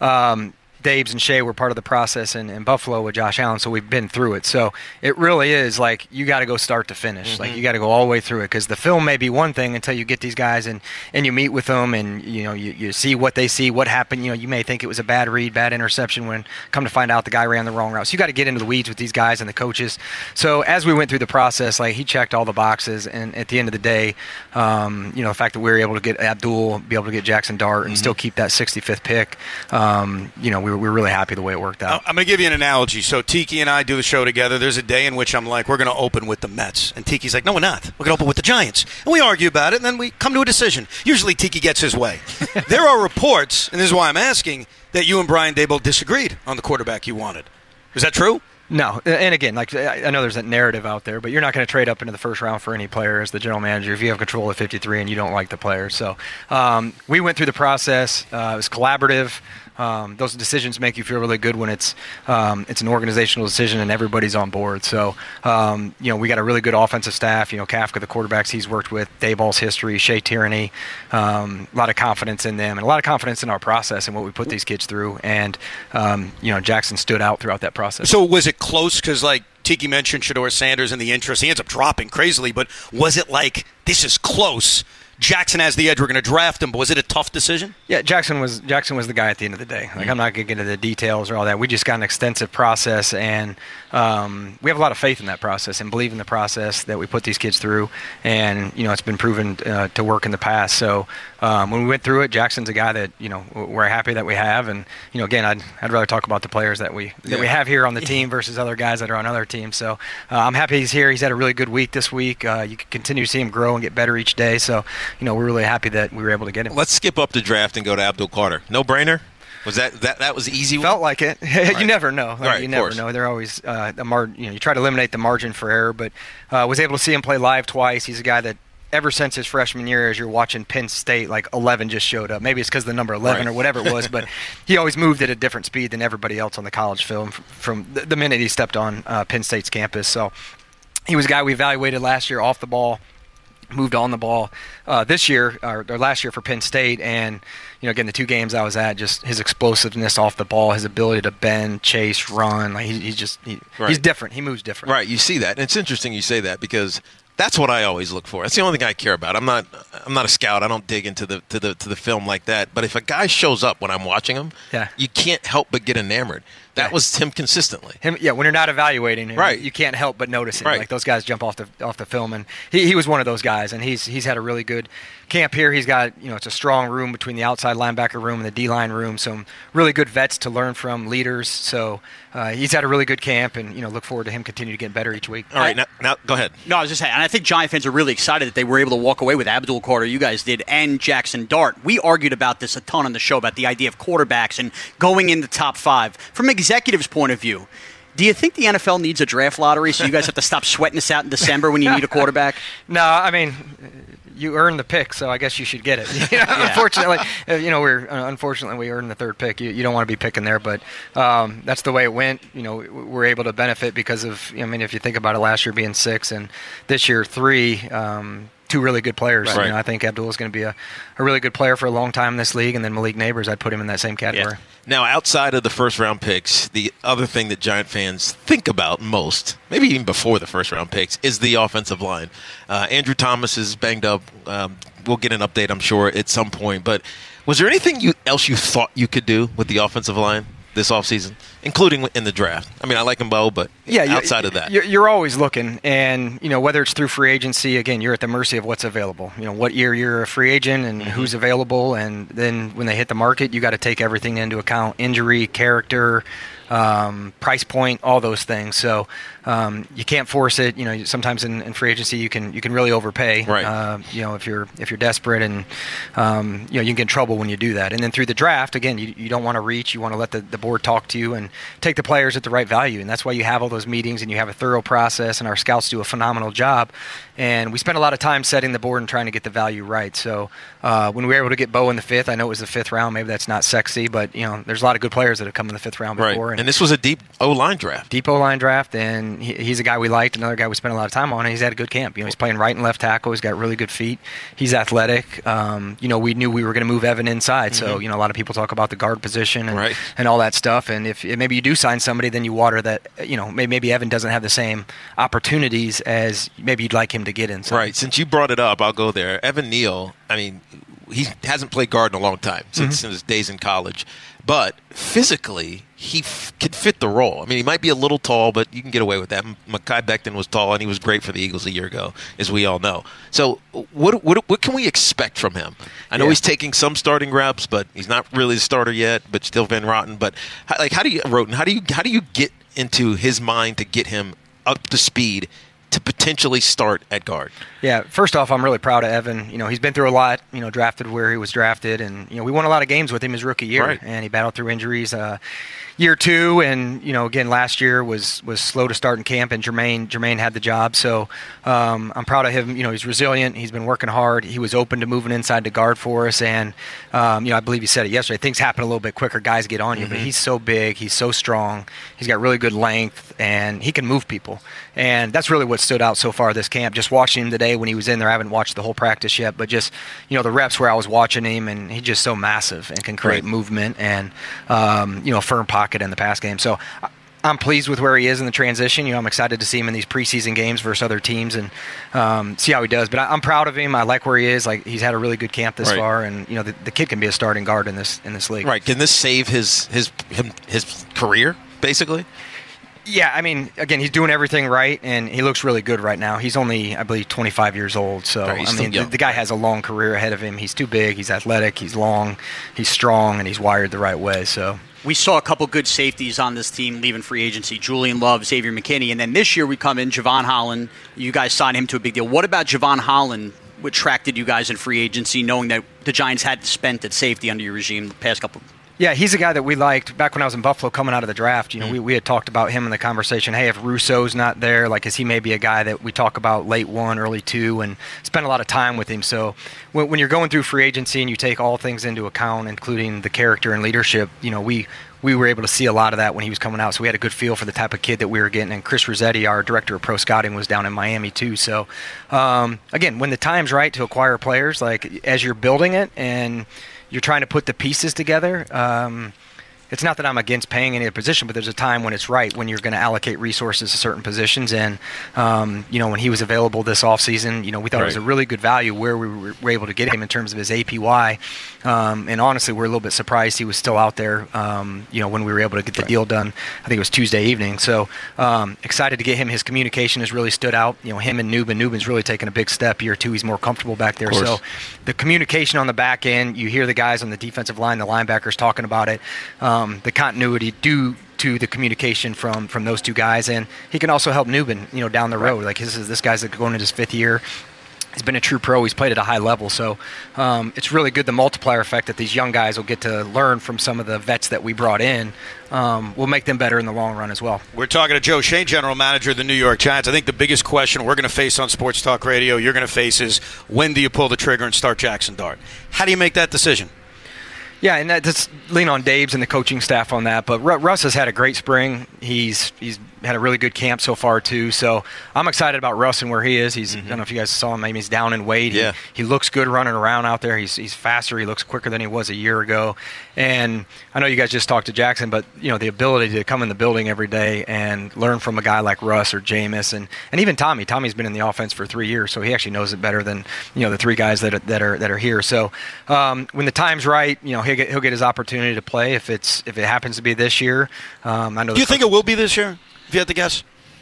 Daves and Shea were part of the process in Buffalo with Josh Allen, so we've been through it. So it really is like you got to go start to finish. Mm-hmm. Like you got to go all the way through it because the film may be one thing until you get these guys and you meet with them and you see what they see, what happened. You may think it was a bad read, bad interception when come to find out the guy ran the wrong route. So you got to get into the weeds with these guys and the coaches. So as we went through the process, like he checked all the boxes, and at the end of the day, the fact that we were able to get Abdul, be able to get Jackson Dart, and still keep that 65th pick, we're really happy the way it worked out. I'm going to give you an analogy. So Tiki and I do the show together. There's a day in which I'm like, we're going to open with the Mets. And Tiki's like, no, we're not. We're going to open with the Giants. And we argue about it, and then we come to a decision. Usually Tiki gets his way. There are reports, and this is why I'm asking, that you and Brian Daboll disagreed on the quarterback you wanted. Is that true? No, and again, like I know there's that narrative out there, but you're not going to trade up into the first round for any player as the general manager if you have control of 53 and you don't like the player. So we went through the process. It was collaborative. Those decisions make you feel really good when it's an organizational decision and everybody's on board. So we got a really good offensive staff. Kafka, the quarterbacks he's worked with, Dayball's history, Shea Tierney, a lot of confidence in them and a lot of confidence in our process and what we put these kids through. And Jackson stood out throughout that process. So was it close? Because like Tiki mentioned, Shedeur Sanders and the interest, he ends up dropping crazily. But was it like this is close? Jackson has the edge. We're going to draft him. But was it a tough decision? Yeah, Jackson was the guy at the end of the day. Like I'm not going to get into the details or all that. We just got an extensive process, and we have a lot of faith in that process and believe in the process that we put these kids through. And it's been proven to work in the past. So when we went through it, Jackson's a guy that we're happy that we have. And again, I'd rather talk about the players that we have here on the team versus other guys that are on other teams. So I'm happy he's here. He's had a really good week this week. You can continue to see him grow and get better each day. So we're really happy that we were able to get him. Let's skip up the draft and go to Abdul Carter. No brainer. Was that was easy? Felt like it. You never know. Right, you never know. They're always you try to eliminate the margin for error, but was able to see him play live twice. He's a guy that ever since his freshman year, as you're watching Penn State, like 11 just showed up. Maybe it's because of the number 11 or whatever it was, but he always moved at a different speed than everybody else on the college film from the minute he stepped on Penn State's campus. So he was a guy we evaluated last year off the ball, moved on the ball this year or last year for Penn State. And, again, the 2 games I was at, just his explosiveness off the ball, his ability to bend, chase, run. Like he's different. He moves different. Right. You see that. And it's interesting you say that because that's what I always look for. That's the only thing I care about. I'm not a scout. I don't dig into the film like that. But if a guy shows up when I'm watching him, you can't help but get enamored. That was him consistently. When you're not evaluating him, right, you can't help but notice him. Right. Like those guys jump off the film, and he was one of those guys. And he's had a really good camp here. He's got it's a strong room between the outside linebacker room and the D-line room. Some really good vets to learn from, leaders. So he's had a really good camp, and look forward to him continuing to get better each week. All right, now go ahead. No, I was just saying, and I think Giant fans are really excited that they were able to walk away with Abdul Carter. You guys did, and Jackson Dart. We argued about this a ton on the show about the idea of quarterbacks and going in the top 5 from executives' point of view. Do you think the NFL needs a draft lottery so you guys have to stop sweating this out in December when you need a quarterback? No, I mean, you earned the pick, so I guess you should get it. Unfortunately, we earned the 3rd pick. You don't want to be picking there, but that's the way it went. We're able to benefit because of. If you think about it, last year being 6 and this year 3. 2 really good players. Right. I think Abdul is going to be a really good player for a long time in this league, and then Malik Neighbors, I'd put him in that same category. Yeah. Now, outside of the first-round picks, the other thing that Giant fans think about most, maybe even before the first-round picks, is the offensive line. Andrew Thomas is banged up. We'll get an update, I'm sure, at some point. But was there anything else you thought you could do with the offensive line this offseason, including in the draft? I mean, I like them both, but outside of that. You're always looking, and, whether it's through free agency, again, you're at the mercy of what's available. What year you're a free agent and who's available, and then when they hit the market, you got to take everything into account, injury, character, price point, all those things. So you can't force it. Sometimes in free agency you can really overpay. Right. If you're desperate, and you can get in trouble when you do that. And then through the draft, again, you don't want to reach. You want to let the board talk to you and take the players at the right value. And that's why you have all those meetings and you have a thorough process. And our scouts do a phenomenal job. And we spend a lot of time setting the board and trying to get the value right. So when we were able to get Bo in the 5th, I know it was the 5th round. Maybe that's not sexy, but there's a lot of good players that have come in the 5th round before. Right. And this was a deep O-line draft. Deep O-line draft, and he's a guy we liked, another guy we spent a lot of time on, and he's had a good camp. He's playing right and left tackle. He's got really good feet. He's athletic. We knew we were going to move Evan inside, so a lot of people talk about the guard position and all that stuff. And if maybe you do sign somebody, then you water that. Maybe Evan doesn't have the same opportunities as maybe you'd like him to get inside. Right. Since you brought it up, I'll go there. Evan Neal, he hasn't played guard in a long time, since his days in college. But physically, he could fit the role. He might be a little tall, but you can get away with that. Mekhi Becton was tall, and he was great for the Eagles a year ago, as we all know. So what can we expect from him? I know he's taking some starting reps, but he's not really a starter yet, but still Van Rotten. But how do you get into his mind to get him up to speed to potentially start at guard? Yeah, first off, I'm really proud of Evan. He's been through a lot, drafted where he was drafted, and, we won a lot of games with him his rookie year, right. And he battled through injuries year two, and, again, last year was slow to start in camp, and Jermaine had the job, so I'm proud of him. He's resilient. He's been working hard. He was open to moving inside to guard for us, and, I believe he said it yesterday. Things happen a little bit quicker. Guys get on you, but he's so big. He's so strong. He's got really good length, and he can move people, and that's really what stood out so far this camp. Just watching him today when he was in there, I haven't watched the whole practice yet, but just, the reps where I was watching him, and he's just so massive and can create movement and, firm pocket in the pass game. So I'm pleased with where he is in the transition. I'm excited to see him in these preseason games versus other teams and see how he does. But I'm proud of him. I like where he is. Like, he's had a really good camp this far, and the kid can be a starting guard in this league. Right? Can this save his career basically? Yeah, I mean, again, he's doing everything right, and he looks really good right now. He's only, I believe, 25 years old. So, the guy has a long career ahead of him. He's too big. He's athletic. He's long. He's strong, and he's wired the right way. So we saw a couple good safeties on this team leaving free agency, Julian Love, Xavier McKinney, and then this year we come in, Javon Holland. You guys signed him to a big deal. What about Javon Holland attracted you guys in free agency, knowing that the Giants had spent at safety under your regime the past couple of Yeah, he's a guy that we liked back when I was in Buffalo coming out of the draft. We had talked about him in the conversation. Hey, if Rousseau's not there, is he maybe a guy that we talk about late 1, early 2, and spend a lot of time with him. So when you're going through free agency and you take all things into account, including the character and leadership, we were able to see a lot of that when he was coming out. So we had a good feel for the type of kid that we were getting. And Chris Rossetti, our director of pro scouting, was down in Miami too. So again, when the time's right to acquire players, as you're building it and you're trying to put the pieces together. It's not that I'm against paying any position, but there's a time when it's right, when you're going to allocate resources to certain positions. And, when he was available this offseason, we thought it was a really good value where we were able to get him in terms of his APY. And honestly, we're a little bit surprised he was still out there, when we were able to get the deal done. I think it was Tuesday evening. So excited to get him. His communication has really stood out. Him and Nubin's really taken a big step year two. He's more comfortable back there. So the communication on the back end, you hear the guys on the defensive line, the linebackers talking about it. The continuity due to the communication from those two guys, and he can also help Nubin, down the road. This guy's going into his 5th year. He's been a true pro. He's played at a high level, so it's really good. The multiplier effect that these young guys will get to learn from some of the vets that we brought in will make them better in the long run as well. We're talking to Joe Schoen, general manager of the New York Giants. I think the biggest question we're going to face on Sports Talk Radio, you're going to face, is when do you pull the trigger and start Jackson Dart? How do you make that decision? Yeah, and that's lean on Dave's and the coaching staff on that. But Russ has had a great spring. He's had a really good camp so far too. So I'm excited about Russ and where he is. I don't know if you guys saw him. Maybe he's down in weight. Yeah. He looks good running around out there. He's faster. He looks quicker than he was a year ago. And I know you guys just talked to Jackson, but the ability to come in the building every day and learn from a guy like Russ or Jameis and even Tommy. Tommy's been in the offense for 3 years, so he actually knows it better than the 3 guys that are here. So when the time's right, he'll get his opportunity to play if it happens to be this year. I know. Do you think it will be this year? If you had to guess.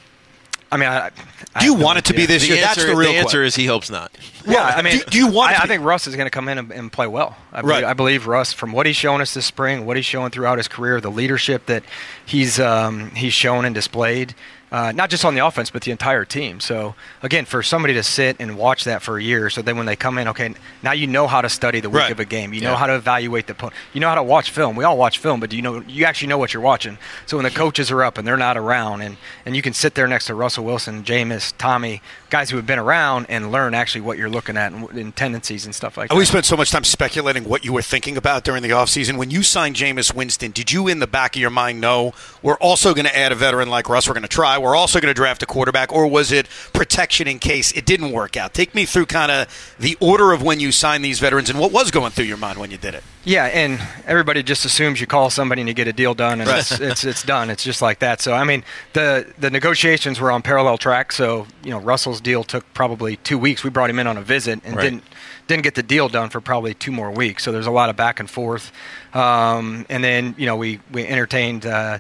I mean, do you want it to be this year? That's the real question. The answer is he hopes not. Yeah, I mean, do you want? I think Russ is going to come in and play well. I believe Russ, from what he's shown us this spring, what he's shown throughout his career, the leadership that he's shown and displayed. Not just on the offense, but the entire team. So, again, for somebody to sit and watch that for a year, so then when they come in, okay, now you know how to study the week of a game. You know how to evaluate the opponent. You know how to watch film. We all watch film, but you actually know what you're watching. So when the coaches are up and they're not around, and you can sit there next to Russell Wilson, Jameis, Tommy, guys who have been around, and learn actually what you're looking at and tendencies and stuff like that. We spent so much time speculating what you were thinking about during the offseason. When you signed Jameis Winston, did you in the back of your mind know we're also going to add a veteran like Russ? We're going to try. We're also going to draft a quarterback, or was it protection in case it didn't work out? Take me through kind of the order of when you signed these veterans and what was going through your mind when you did it. Yeah, and everybody just assumes you call somebody and you get a deal done, and it's done. It's just like that. So, I mean, the negotiations were on parallel track. So, Russell's deal took probably 2 weeks. We brought him in on a visit and didn't get the deal done for probably 2 more weeks. So there's a lot of back and forth. And then, we entertained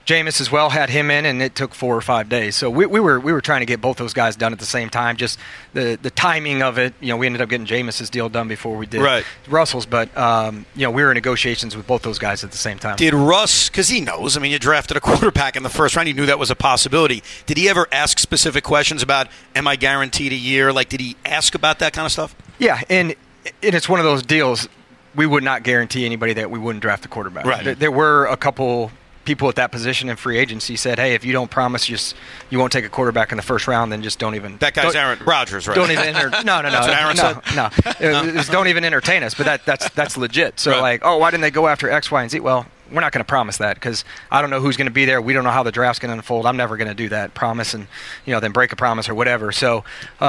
Jameis as well, had him in, and it took 4 or 5 days. So we were trying to get both those guys done at the same time. Just the timing of it, we ended up getting Jameis's deal done before we did Russell's. But we were in negotiations with both those guys at the same time. Did Russ, because he knows, you drafted a quarterback in the first round, you knew that was a possibility. Did he ever ask specific questions about, am I guaranteed a year? Like, did he ask about that kind of stuff? Yeah, and it's one of those deals. We would not guarantee anybody that we wouldn't draft a quarterback. Right. There were a couple people at that position in free agency said, hey, if you don't promise you won't take a quarterback in the first round, then just don't even. That guy's Aaron Rodgers, right? Don't even No. That's what Aaron said? No. It was, don't even entertain us. But that's legit. So why didn't they go after X, Y, and Z? Well, we're not going to promise that because I don't know who's going to be there. We don't know how the draft's going to unfold. I'm never going to do that. Promise and then break a promise or whatever. So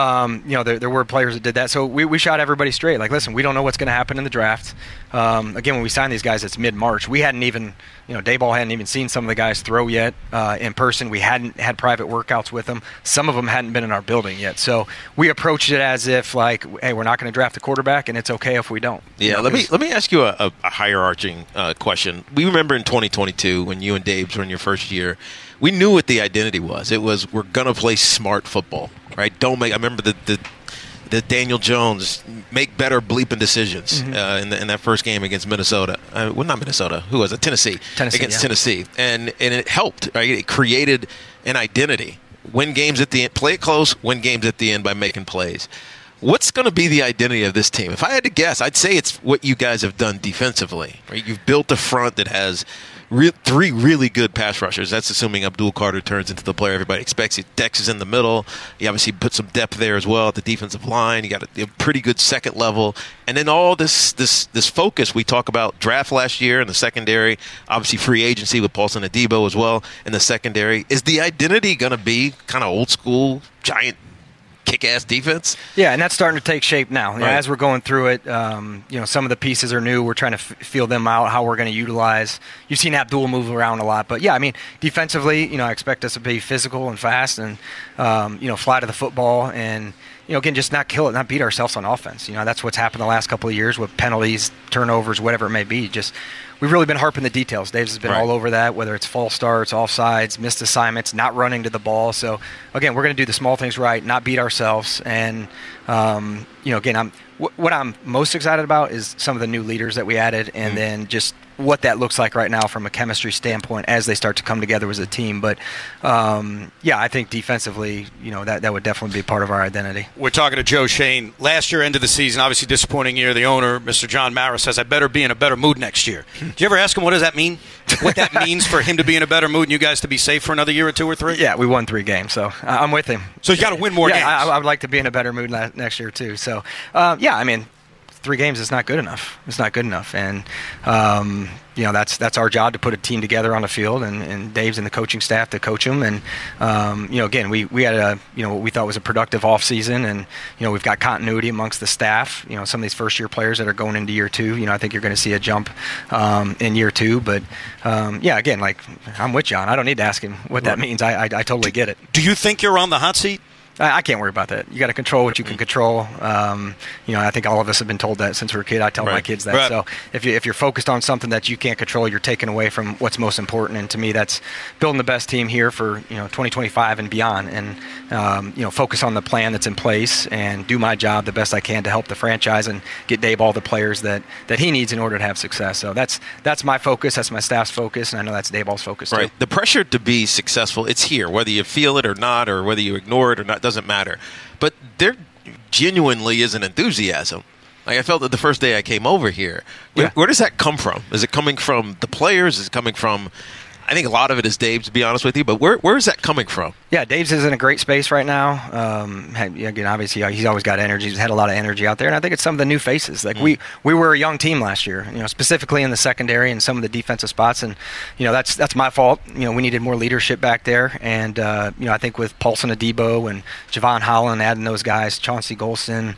there were players that did that. So we shot everybody straight. Like, listen, we don't know what's going to happen in the draft. Again, when we signed these guys, it's mid-March. We hadn't even Daboll hadn't even seen some of the guys throw yet in person. We hadn't had private workouts with them. Some of them hadn't been in our building yet. So we approached it as if hey, we're not going to draft a quarterback, and it's okay if we don't. Yeah, let me ask you a higher-arching question. We remember in 2022 when you and Daves were in your first year, we knew what the identity was. It was we're going to play smart football, right? I remember the Daniel Jones make better bleeping decisions in that first game against Minnesota. Not Minnesota. Who was it? Tennessee against Tennessee, and it helped. Right? It created an identity. Win games at the end, play it close. Win games at the end by making plays. What's going to be the identity of this team? If I had to guess, I'd say it's what you guys have done defensively. Right? You've built a front that has 3 really good pass rushers. That's assuming Abdul Carter turns into the player everybody expects. Dex is in the middle. You obviously put some depth there as well at the defensive line. You got a pretty good second level. And then all this focus we talk about draft last year in the secondary, obviously free agency with Paulson Adebo as well in the secondary. Is the identity going to be kind of old school, giant, kick-ass defense? Yeah, and that's starting to take shape now. As we're going through it, some of the pieces are new. We're trying to feel them out, how we're going to utilize. You've seen Abdul move around a lot. But, yeah, defensively, I expect us to be physical and fast and, fly to the football and, again, just not kill it, not beat ourselves on offense. That's what's happened the last couple of years with penalties, turnovers, whatever it may be. We've really been harping the details. Dave's has been all over that, whether it's false starts, offsides, missed assignments, not running to the ball. So, again, we're going to do the small things right, not beat ourselves. And, again, what I'm most excited about is some of the new leaders that we added and then just what that looks like right now from a chemistry standpoint as they start to come together as a team. But, I think defensively, that would definitely be part of our identity. We're talking to Joe Schoen. Last year, end of the season, obviously disappointing year. The owner, Mr. John Mara, says, I better be in a better mood next year. Did you ever ask him what does that mean? What that means for him to be in a better mood and you guys to be safe for another year or 2 or 3? Yeah, we won 3 games, so I'm with him. So you got to win more games. I would like to be in a better mood next year too. So, 3 games is not good enough. It's not good enough, and that's our job to put a team together on the field, and Dave's and the coaching staff to coach them. And again, we had what we thought was a productive off season, and we've got continuity amongst the staff. Some of these first year players that are going into year 2. I think you're going to see a jump in year 2. But again, I'm with John. I don't need to ask him what that means. I totally get it. Do you think you're on the hot seat? I can't worry about that. You got to control what you can control. I think all of us have been told that since we were a kid. I tell my kids that. Right. So if you're focused on something that you can't control, you're taken away from what's most important. And to me, that's building the best team here for 2025 and beyond. And focus on the plan that's in place and do my job the best I can to help the franchise and get Dave all the players that he needs in order to have success. So that's my focus. That's my staff's focus, and I know that's Daboll's focus too. Right. The pressure to be successful, it's here, whether you feel it or not, or whether you ignore it or not. Doesn't matter. But there genuinely is an enthusiasm. I felt that the first day I came over here. Where does that come from? Is it coming from the players? Is it coming from I think a lot of it is Dave's, to be honest with you, but where is that coming from? Yeah, Dave's is in a great space right now. Again, obviously, he's always got energy. He's had a lot of energy out there, and I think it's some of the new faces. Like we were a young team last year, specifically in the secondary and some of the defensive spots, and that's my fault. We needed more leadership back there, and I think with Paulson Adebo and Javon Holland adding those guys, Chauncey Golston,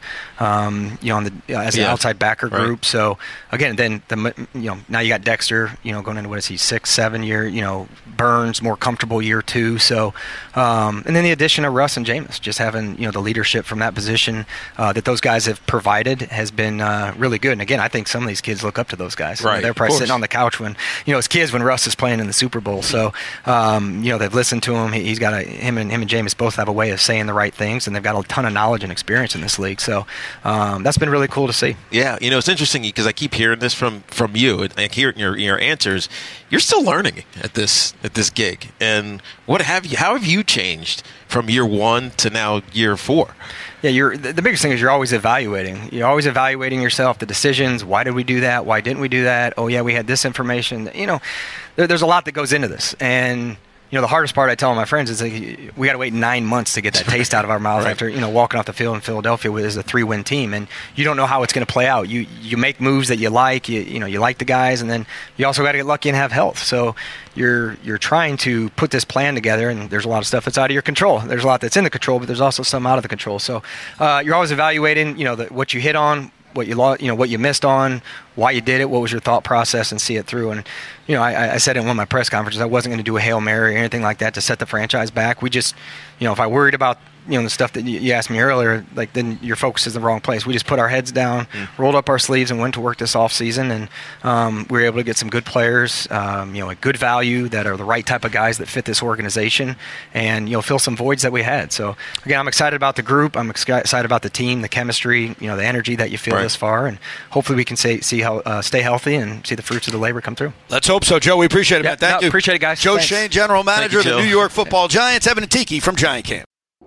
as an outside backer group. So again, then now you got Dexter, going into what is he 6-7 year, Burns more comfortable year 2. So, and then the addition of Russ and Jameis, just having the leadership from that position that those guys have provided has been really good. And again, I think some of these kids look up to those guys. Right, they're probably sitting on the couch when as kids when Russ is playing in the Super Bowl. So, they've listened to him. He's got him and Jameis both have a way of saying the right things, and they've got a ton of knowledge and experience in this league. So that's been really cool to see. Yeah, it's interesting because I keep hearing this from you and hearing your answers. You're still learning at this gig, and how have you changed from year 1 to now year 4? Yeah, the biggest thing is you're always evaluating. You're always evaluating yourself, the decisions. Why did we do that? Why didn't we do that? Oh yeah, we had this information. There's a lot that goes into this, and the hardest part I tell my friends is we got to wait 9 months to get that taste out of our mouth after walking off the field in Philadelphia as a 3-win team, and you don't know how it's going to play out. You make moves that you like, you like the guys, and then you also got to get lucky and have health. So you're trying to put this plan together, and there's a lot of stuff that's out of your control. There's a lot that's in the control, but there's also some out of the control. So you're always evaluating, what you hit on, what you lost, what you missed on, why you did it, what was your thought process, and see it through. And I said in one of my press conferences I wasn't going to do a Hail Mary or anything like that to set the franchise back. We just, if I worried about the stuff that you asked me earlier, then your focus is in the wrong place. We just put our heads down, rolled up our sleeves, and went to work this off season, and we were able to get some good players, at good value that are the right type of guys that fit this organization, and fill some voids that we had. So again, I'm excited about the group. I'm excited about the team, the chemistry, the energy that you feel this far, and hopefully we can stay healthy and see the fruits of the labor come through. Let's hope so, Joe. We appreciate it, man. Thank you. Appreciate it, guys. Joe Thanks. Schoen, General Manager of the New York Football Giants. Evan and Tiki from Giant Camp.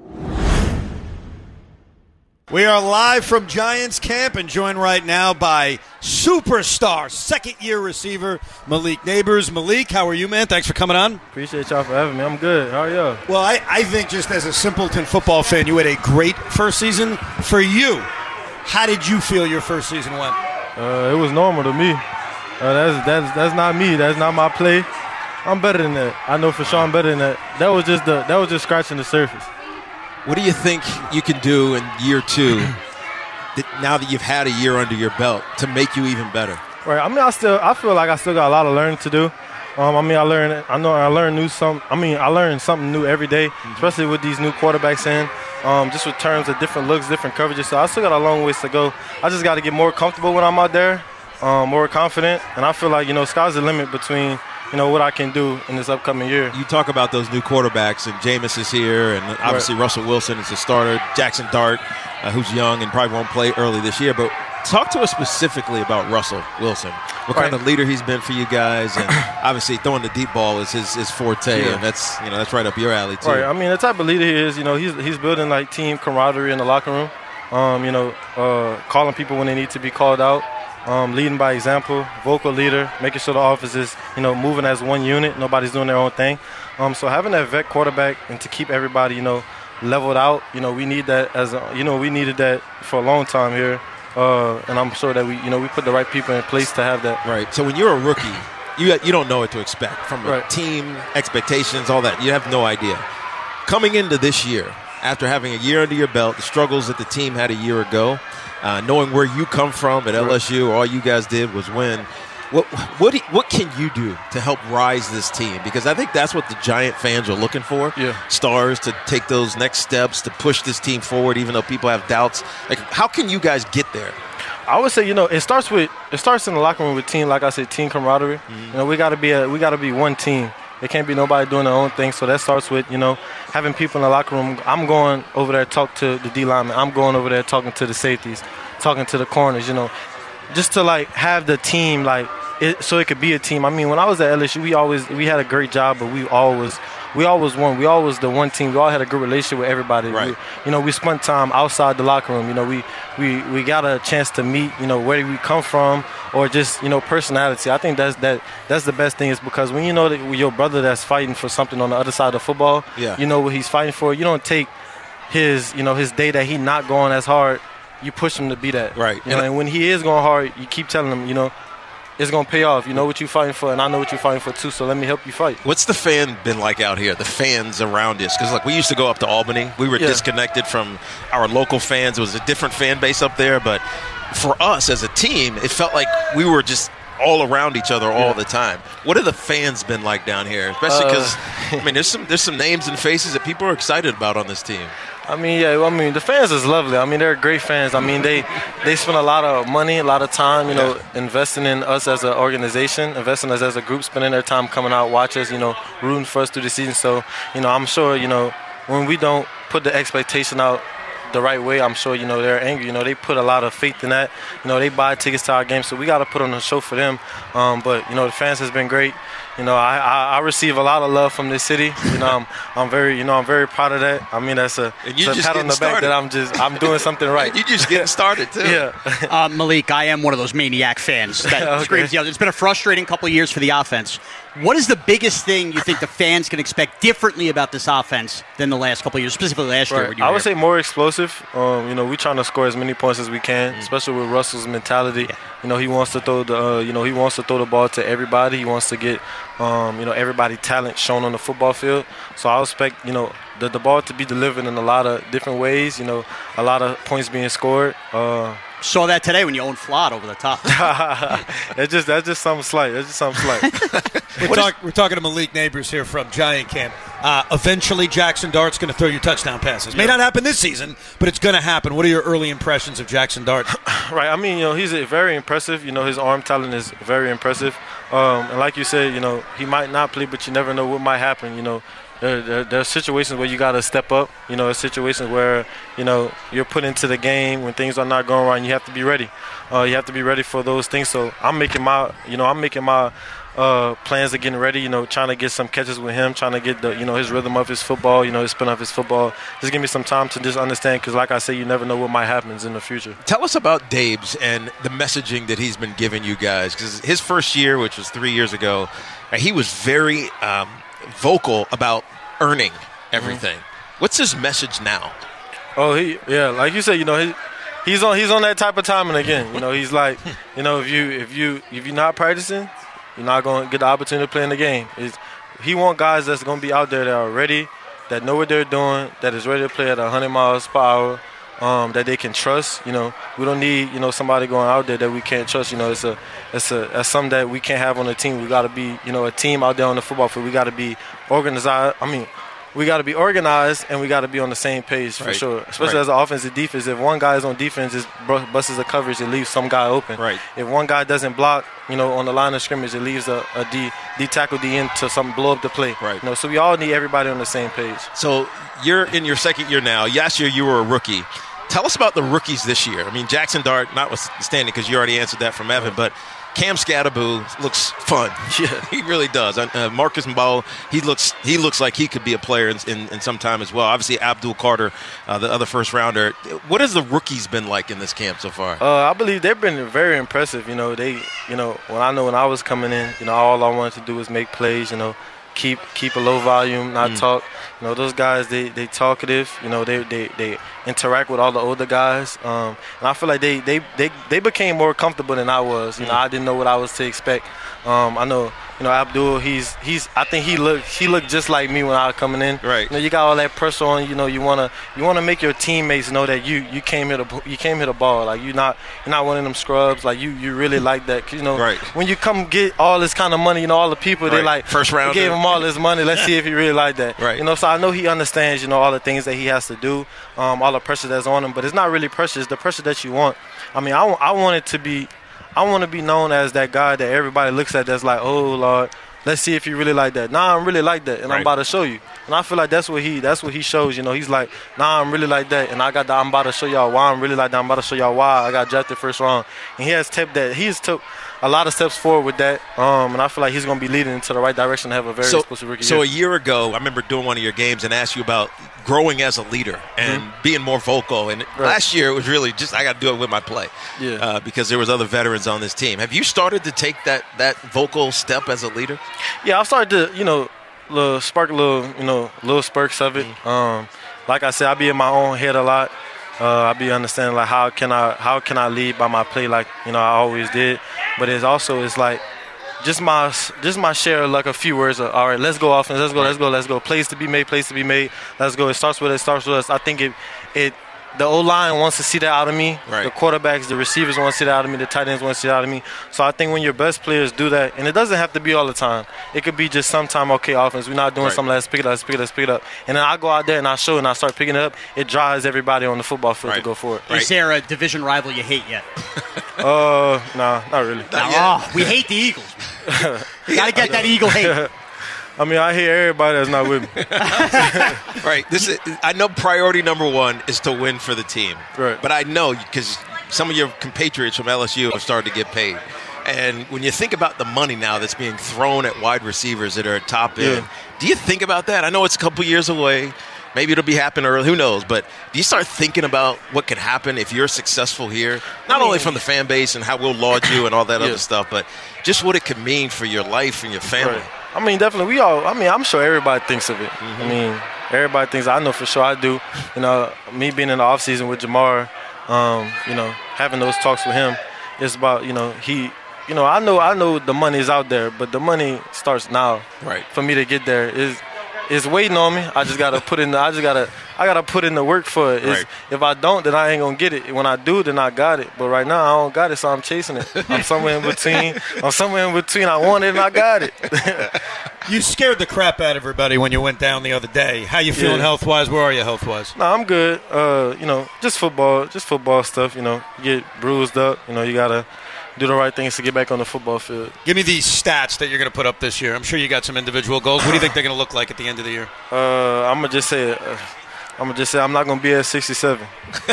We are live from Giants Camp and joined right now by superstar, second-year receiver, Malik Nabers. Malik, how are you, man? Thanks for coming on. Appreciate y'all for having me. I'm good. How are y'all? Well, I think just as a simpleton football fan, you had a great first season. For you, how did you feel your first season went? It was normal to me. That's not me. That's not my play. I'm better than that. I know for sure I'm better than that. That was just scratching the surface. What do you think you can do in year 2, now that you've had a year under your belt, to make you even better? Right. I mean, I feel like I still got a lot of learning to do. I learn something new every day, especially with these new quarterbacks in, just with terms of different looks, different coverages. So I still got a long ways to go. I just got to get more comfortable when I'm out there, more confident, and I feel like, sky's the limit between what I can do in this upcoming year. You talk about those new quarterbacks, and Jameis is here, and obviously Russell Wilson is the starter, Jackson Dart, who's young and probably won't play early this year. But talk to us specifically about Russell Wilson. What kind of leader he's been for you guys, and obviously throwing the deep ball is his forte, and that's right up your alley too. Right. I mean, the type of leader he is, he's building like team camaraderie in the locker room. Calling people when they need to be called out. Leading by example, vocal leader, making sure the office is, moving as one unit. Nobody's doing their own thing. So having that vet quarterback and to keep everybody, leveled out, we need that we needed that for a long time here. And I'm sure that we put the right people in place to have that. Right. So when you're a rookie, you don't know what to expect from a team, expectations, all that. You have no idea. Coming into this year, after having a year under your belt, the struggles that the team had a year ago, knowing where you come from at LSU, all you guys did was win. What can you do to help rise this team? Because I think that's what the Giant fans are looking for. Yeah. Stars to take those next steps to push this team forward, even though people have doubts. Like, how can you guys get there? I would say, it starts in the locker room with team, like I said, team camaraderie. Mm-hmm. We gotta be one team. There can't be nobody doing their own thing. So that starts with, having people in the locker room. I'm going over there to talk to the D linemen. I'm going over there talking to the safeties, talking to the corners, just to have the team so it could be a team. I mean, when I was at LSU, we had a great job, but we always won. We always the one team. We all had a good relationship with everybody. Right. We spent time outside the locker room. We got a chance to meet, where we come from, or just, personality. I think that's the best thing, is because when you know that your brother that's fighting for something on the other side of football, you know what he's fighting for. You don't take his day that he not going as hard. You push him to be that. Right. And when he is going hard, you keep telling him, it's going to pay off. You know what you're fighting for, and I know what you're fighting for too, so let me help you fight. What's the fan been like out here, the fans around us? Because, we used to go up to Albany. We were disconnected from our local fans. It was a different fan base up there, but for us as a team, it felt like we were just all around each other all the time. What have the fans been like down here? Especially because, there's some names and faces that people are excited about on this team. The fans is lovely. They're great fans. They spend a lot of money, a lot of time, investing in us as an organization, investing in us as a group, spending their time coming out, watch us, rooting for us through the season. So, I'm sure, when we don't put the expectation out the right way, I'm sure, they're angry. They put a lot of faith in that. They buy tickets to our games, so we got to put on a show for them. But the fans has been great. I receive a lot of love from this city. I'm very proud of that. That's a pat on the back that I'm doing something right. You're just getting started too. Yeah. Malik, I am one of those maniac fans that screams. It's been a frustrating couple of years for the offense. What is the biggest thing you think the fans can expect differently about this offense than the last couple of years, specifically last year? When you were I would say more explosive. We're trying to score as many points as we can, especially with Russell's mentality. Yeah. He wants to throw the ball to everybody. He wants to get everybody talent shown on the football field. So I expect the ball to be delivered in a lot of different ways. A lot of points being scored. Saw that today when you owned Flott over the top. That's just something slight. We're talking to Malik Neighbors here from Giant Camp. Eventually, Jackson Dart's going to throw you touchdown passes. May not happen this season, but it's going to happen. What are your early impressions of Jackson Dart? Right. He's very impressive. His arm talent is very impressive. And like you said, he might not play, but you never know what might happen. There are situations where you got to step up. There's situations where, you're put into the game when things are not going right, and you have to be ready. You have to be ready for those things. So I'm making my plans of getting ready, trying to get some catches with him, trying to get his rhythm of his football, his spin of his football. Just give me some time to just understand, because like I say, you never know what might happen in the future. Tell us about Dabes and the messaging that he's been giving you guys, because his first year, which was 3 years ago, he was very vocal about earning everything. What's his message now? Like you said, he's on that type of timing again. He's like, if you're not practicing, you're not going to get the opportunity to play in the game. He want guys that's going to be out there that are ready, that know what they're doing, that is ready to play at 100 miles per hour, that they can trust. We don't need somebody going out there that we can't trust. It's something that we can't have on the team. We got to be a team out there on the football field. We got to be organized. We got to be organized, and we got to be on the same page for sure. Especially as an offensive defense. If one guy is on defense, it busts a coverage, it leaves some guy open. Right. If one guy doesn't block, on the line of scrimmage, it leaves a D tackle D in to blow up the play. Right. So we all need everybody on the same page. So you're in your second year now. Last year you were a rookie. Tell us about the rookies this year. Jackson Dart, notwithstanding, because you already answered that from Evan, but Cam Scadaboo looks fun. Yeah, he really does. Marcus Mbao, he looks like he could be a player in some time as well. Obviously, Abdul Carter, the other first rounder. What has the rookies been like in this camp so far? I believe they've been very impressive. When I was coming in, all I wanted to do was make plays. Keep a low volume, not talk. Those guys, they talkative. They interact with all the older guys. And I feel like they became more comfortable than I was. I didn't know what I was to expect. I know, Abdul, I think he looked just like me when I was coming in. Right. You got all that pressure on. You wanna make your teammates know that you came here to ball. Like you're not one of them scrubs. Like you really like that. Right. When you come get all this kind of money, all the people they like first round gave him all this money. Let's see if he really like that. Right. So I know he understands. All the things that he has to do, all the pressure that's on him. But it's not really pressure. It's the pressure that you want. I want to be known as that guy that everybody looks at that's like, oh Lord, let's see if you really like that. Nah, I'm really like that, and I'm about to show you. And I feel like that's what he shows. He's like, nah, I'm really like that, and I'm about to show y'all why I'm really like that. I'm about to show y'all why I got drafted first round. And he has took a lot of steps forward with that, and I feel like he's going to be leading into the right direction to have a very explosive rookie year. So a year ago, I remember doing one of your games and asked you about growing as a leader and being more vocal. And last year it was really just I got to do it with my play, because there was other veterans on this team. Have you started to take that vocal step as a leader? Yeah, I've started to little spurts of it. Like I said, I be in my own head a lot. I be understanding like how can I lead by my play like I always did, but it's like just my share of like a few words of all right, let's go offense, let's go, plays to be made, let's go. It starts with us. I think the O-line wants to see that out of me. Right. The quarterbacks, the receivers want to see that out of me. The tight ends want to see that out of me. So I think when your best players do that, and it doesn't have to be all the time. It could be just sometime, okay, offense, we're not doing something, let's pick it up. And then I go out there and I show and I start picking it up. It drives everybody on the football field to go for it. Is there a division rival you hate yet? Nah, not really. We hate the Eagles. You got to get that Eagle hate. I mean, I hear everybody that's not with me. Right. I know priority number one is to win for the team. Right. But I know because some of your compatriots from LSU have started to get paid. And when you think about the money now that's being thrown at wide receivers that are at top end, do you think about that? I know it's a couple years away. Maybe it'll be happening early. Who knows? But do you start thinking about what could happen if you're successful here? Not only from the fan base and how we'll laud you and all that other stuff, but just what it could mean for your life and your family. Right. I mean, definitely. I'm sure everybody thinks of it. I mean, everybody thinks. I know for sure I do. You know, me being in the off season with Jamar, you know, having those talks with him, it's about, you know, I know the money is out there, but the money starts now. Right. For me to get there is waiting on me. I just gotta put in. I gotta put in the work for it. Right. If I don't, then I ain't gonna get it. When I do, then I got it. But right now, I don't got it, so I'm chasing it. I'm somewhere in between. I want it and I got it. You scared the crap out of everybody when you went down the other day. How you feeling health-wise? Where are you health-wise? No, I'm good. You know, just football stuff. You know, you get bruised up. You know, you gotta do the right things to get back on the football field. Give me these stats that you're going to put up this year. I'm sure you got some individual goals. What do you think they're going to look like at the end of the year? I'm gonna just say I'm not gonna be at 67.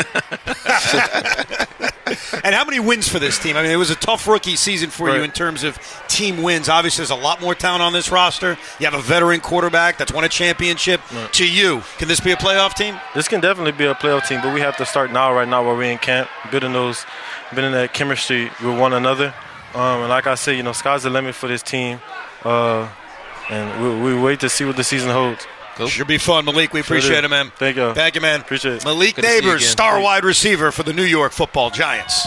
And how many wins for this team? I mean, it was a tough rookie season for you in terms of team wins. Obviously, there's a lot more talent on this roster. You have a veteran quarterback that's won a championship. Right. To you, can this be a playoff team? This can definitely be a playoff team, but we have to start right now while we're in camp, building that chemistry with one another. And like I said, you know, sky's the limit for this team. And we wait to see what the season holds. Cool. Should be fun. Malik, we appreciate it, man. Thank you. Thank you, man. Appreciate it. Malik Nabers, star wide receiver for the New York Football Giants.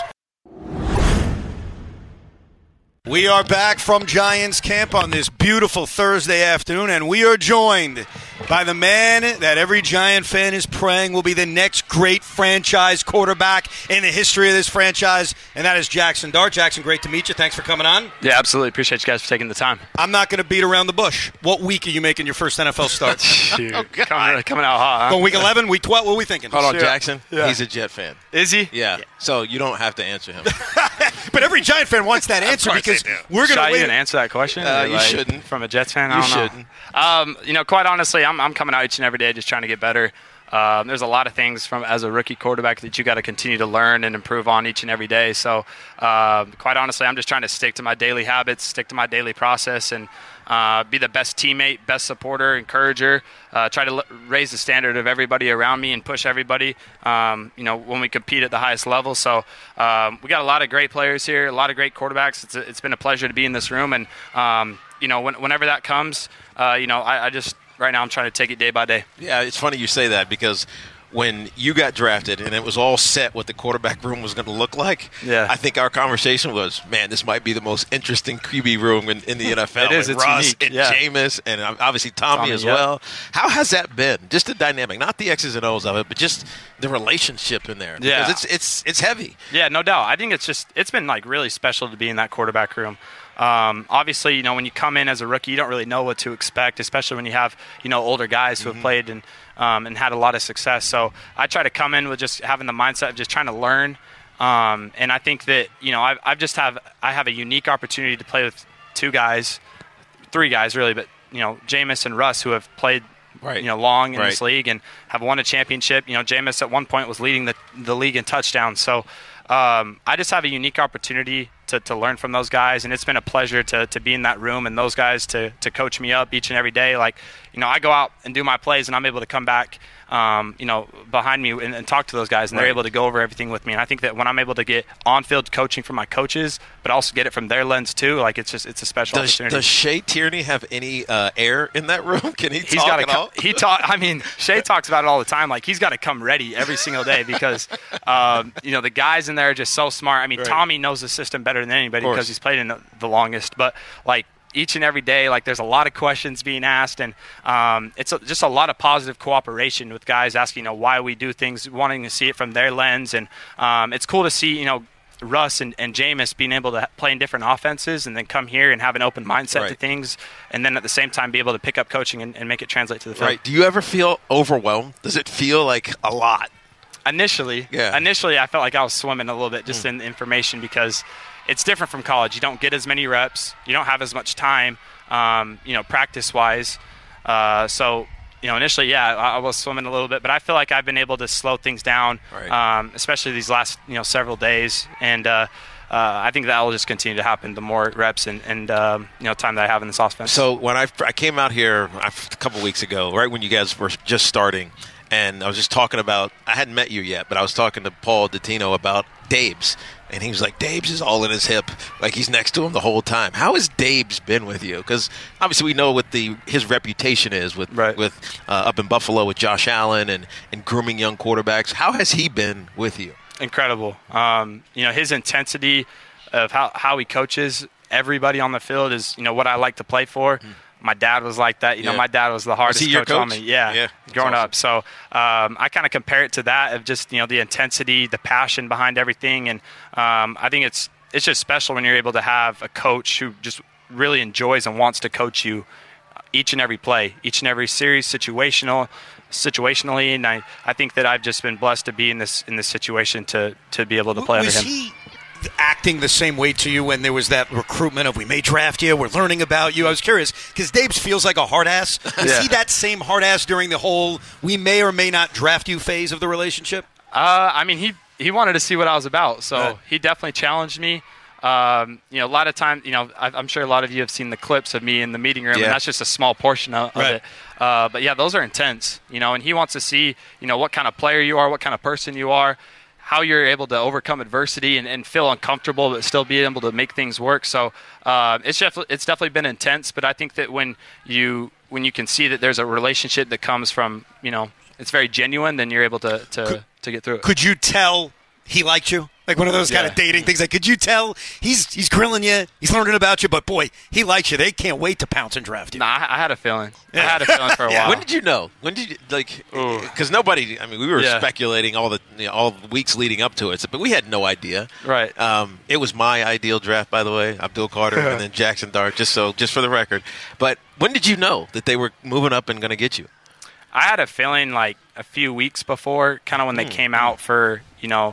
We are back from Giants camp on this beautiful Thursday afternoon, and we are joined by the man that every Giant fan is praying will be the next great franchise quarterback in the history of this franchise, and that is Jackson Dart. Jackson, great to meet you. Thanks for coming on. Yeah, absolutely. Appreciate you guys for taking the time. I'm not going to beat around the bush. What week are you making your first NFL start? Coming out hot, huh? Going week 11, week 12? What are we thinking? Hold on, Jackson. Yeah. He's a Jet fan. Is he? Yeah. So you don't have to answer him. But every Giant fan wants that answer because we're going to wait. Should I even answer that question? You shouldn't. From a Jets fan? I don't know. You know, quite honestly, I'm coming out each and every day just trying to get better. There's a lot of things as a rookie quarterback that you got to continue to learn and improve on each and every day. So quite honestly, I'm just trying to stick to my daily habits, stick to my daily process, and be the best teammate, best supporter, encourager, try to raise the standard of everybody around me and push everybody, you know, when we compete at the highest level. So we got a lot of great players here, a lot of great quarterbacks. It's been a pleasure to be in this room. And, you know, whenever that comes, you know, I just right now I'm trying to take it day by day. Yeah, it's funny you say that because when you got drafted and it was all set what the quarterback room was going to look like, I think our conversation was, man, this might be the most interesting QB room in the NFL. It is. It's Russ unique. And Jameis and obviously Tommy as well. How has that been? Just the dynamic, not the X's and O's of it, but just the relationship in there. Because it's heavy. Yeah, no doubt. I think it's been like really special to be in that quarterback room. Obviously, you know, when you come in as a rookie, you don't really know what to expect, especially when you have, you know, older guys who have played and had a lot of success. So I try to come in with just having the mindset of just trying to learn. And I think that, you know, I have a unique opportunity to play with three guys really, but, you know, Jameis and Russ, who have played you know, long in this league and have won a championship. You know, Jameis at one point was leading the league in touchdowns. So I just have a unique opportunity to learn from those guys, and it's been a pleasure to be in that room and those guys to coach me up each and every day. Like, you know, I go out and do my plays, and I'm able to come back, you know, behind me and talk to those guys, and they're able to go over everything with me. And I think that when I'm able to get on-field coaching from my coaches, but also get it from their lens too, like it's a special opportunity. Does Shea Tierney have any air in that room? Can he talk at all? I mean, Shea talks about it all the time. Like, he's got to come ready every single day because, you know, the guys in there are just so smart. I mean, Tommy knows the system better than anybody because he's played in the longest. But, like, each and every day, like there's a lot of questions being asked, and it's just a lot of positive cooperation with guys asking, why we do things, wanting to see it from their lens, and it's cool to see, Russ and Jameis being able to play in different offenses and then come here and have an open mindset to things, and then at the same time be able to pick up coaching and make it translate to the field. Right. Do you ever feel overwhelmed? Does it feel like a lot? Initially, I felt like I was swimming a little bit just in information, because it's different from college. You don't get as many reps. You don't have as much time, practice-wise. So, initially, I was swimming a little bit, but I feel like I've been able to slow things down, especially these last, several days. And I think that will just continue to happen the more reps and time that I have in this offense. So when I came out here a couple weeks ago, right when you guys were just starting, and I was just talking about, I hadn't met you yet, but I was talking to Paul Dottino about Dabes. And he was like, Dabes is all in his hip. Like, he's next to him the whole time. How has Dabes been with you? Because obviously we know what his reputation is with up in Buffalo with Josh Allen and grooming young quarterbacks. How has he been with you? Incredible. His intensity of how he coaches everybody on the field is, what I like to play for. My dad was like that. My dad was the hardest coach on me. Yeah, growing up. So I kind of compare it to that of just, the intensity, the passion behind everything. And I think it's just special when you're able to have a coach who just really enjoys and wants to coach you each and every play, each and every series, situationally. And I think that I've just been blessed to be in this situation to be able to play under him. Was he acting the same way to you when there was that recruitment of, we may draft you, we're learning about you? I was curious, because Dabes feels like a hard ass. Is he that same hard ass during the whole we may or may not draft you phase of the relationship? He wanted to see what I was about, so he definitely challenged me. A lot of times, I'm sure a lot of you have seen the clips of me in the meeting room, and that's just a small portion of it. But yeah, those are intense, and he wants to see, what kind of player you are, what kind of person you are, how you're able to overcome adversity and feel uncomfortable but still be able to make things work. So it's definitely been intense, but I think that when you can see that there's a relationship that comes from, it's very genuine, then you're able to get through it. Could you tell he liked you? Like one of those kind of dating things. Like, could you tell he's grilling you, he's learning about you, but boy, he likes you. They can't wait to pounce and draft you. Nah, I had a feeling. I had a feeling for a while. When did you know? When did you, because nobody, we were speculating all the weeks leading up to it, but we had no idea. Right. It was my ideal draft, by the way, Abdul Carter and then Jackson Dart, just for the record. But when did you know that they were moving up and going to get you? I had a feeling like a few weeks before, kind of when they came out for,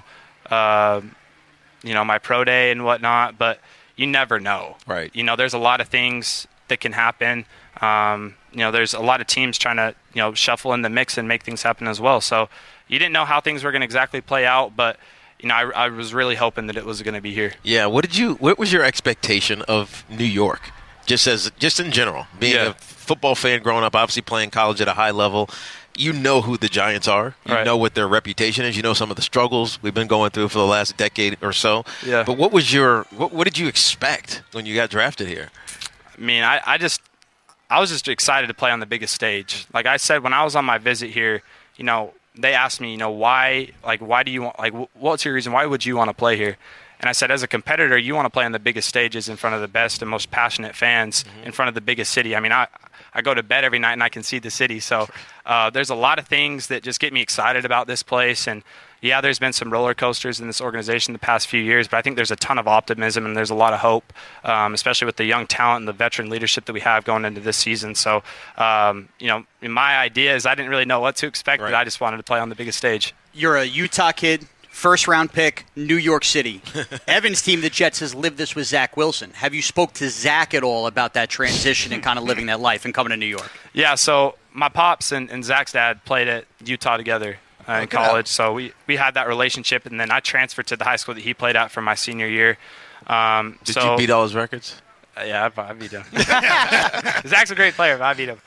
my pro day and whatnot, but you never know. Right. There's a lot of things that can happen. There's a lot of teams trying to, shuffle in the mix and make things happen as well. So you didn't know how things were going to exactly play out, but, I was really hoping that it was going to be here. Yeah. What was your expectation of New York? Just in general, being a football fan growing up, obviously playing college at a high level, you know who the Giants are. You know what their reputation is. You know some of the struggles we've been going through for the last decade or so. Yeah. But what did you expect when you got drafted here? I was just excited to play on the biggest stage. Like I said, when I was on my visit here, they asked me, why do you want, what's your reason? Why would you want to play here? And I said, as a competitor, you want to play on the biggest stages in front of the best and most passionate fans in front of the biggest city. I go to bed every night and I can see the city. So there's a lot of things that just get me excited about this place. And, there's been some roller coasters in this organization the past few years, but I think there's a ton of optimism and there's a lot of hope, especially with the young talent and the veteran leadership that we have going into this season. So, my idea is I didn't really know what to expect, but I just wanted to play on the biggest stage. You're a Utah kid. First-round pick, New York City. Evan's team, the Jets, has lived this with Zach Wilson. Have you spoke to Zach at all about that transition and kind of living that life and coming to New York? Yeah, so my pops and Zach's dad played at Utah together in college. So we had that relationship, and then I transferred to the high school that he played at for my senior year. Did you beat all his records? Yeah, I beat him. Zach's a great player, but I beat him.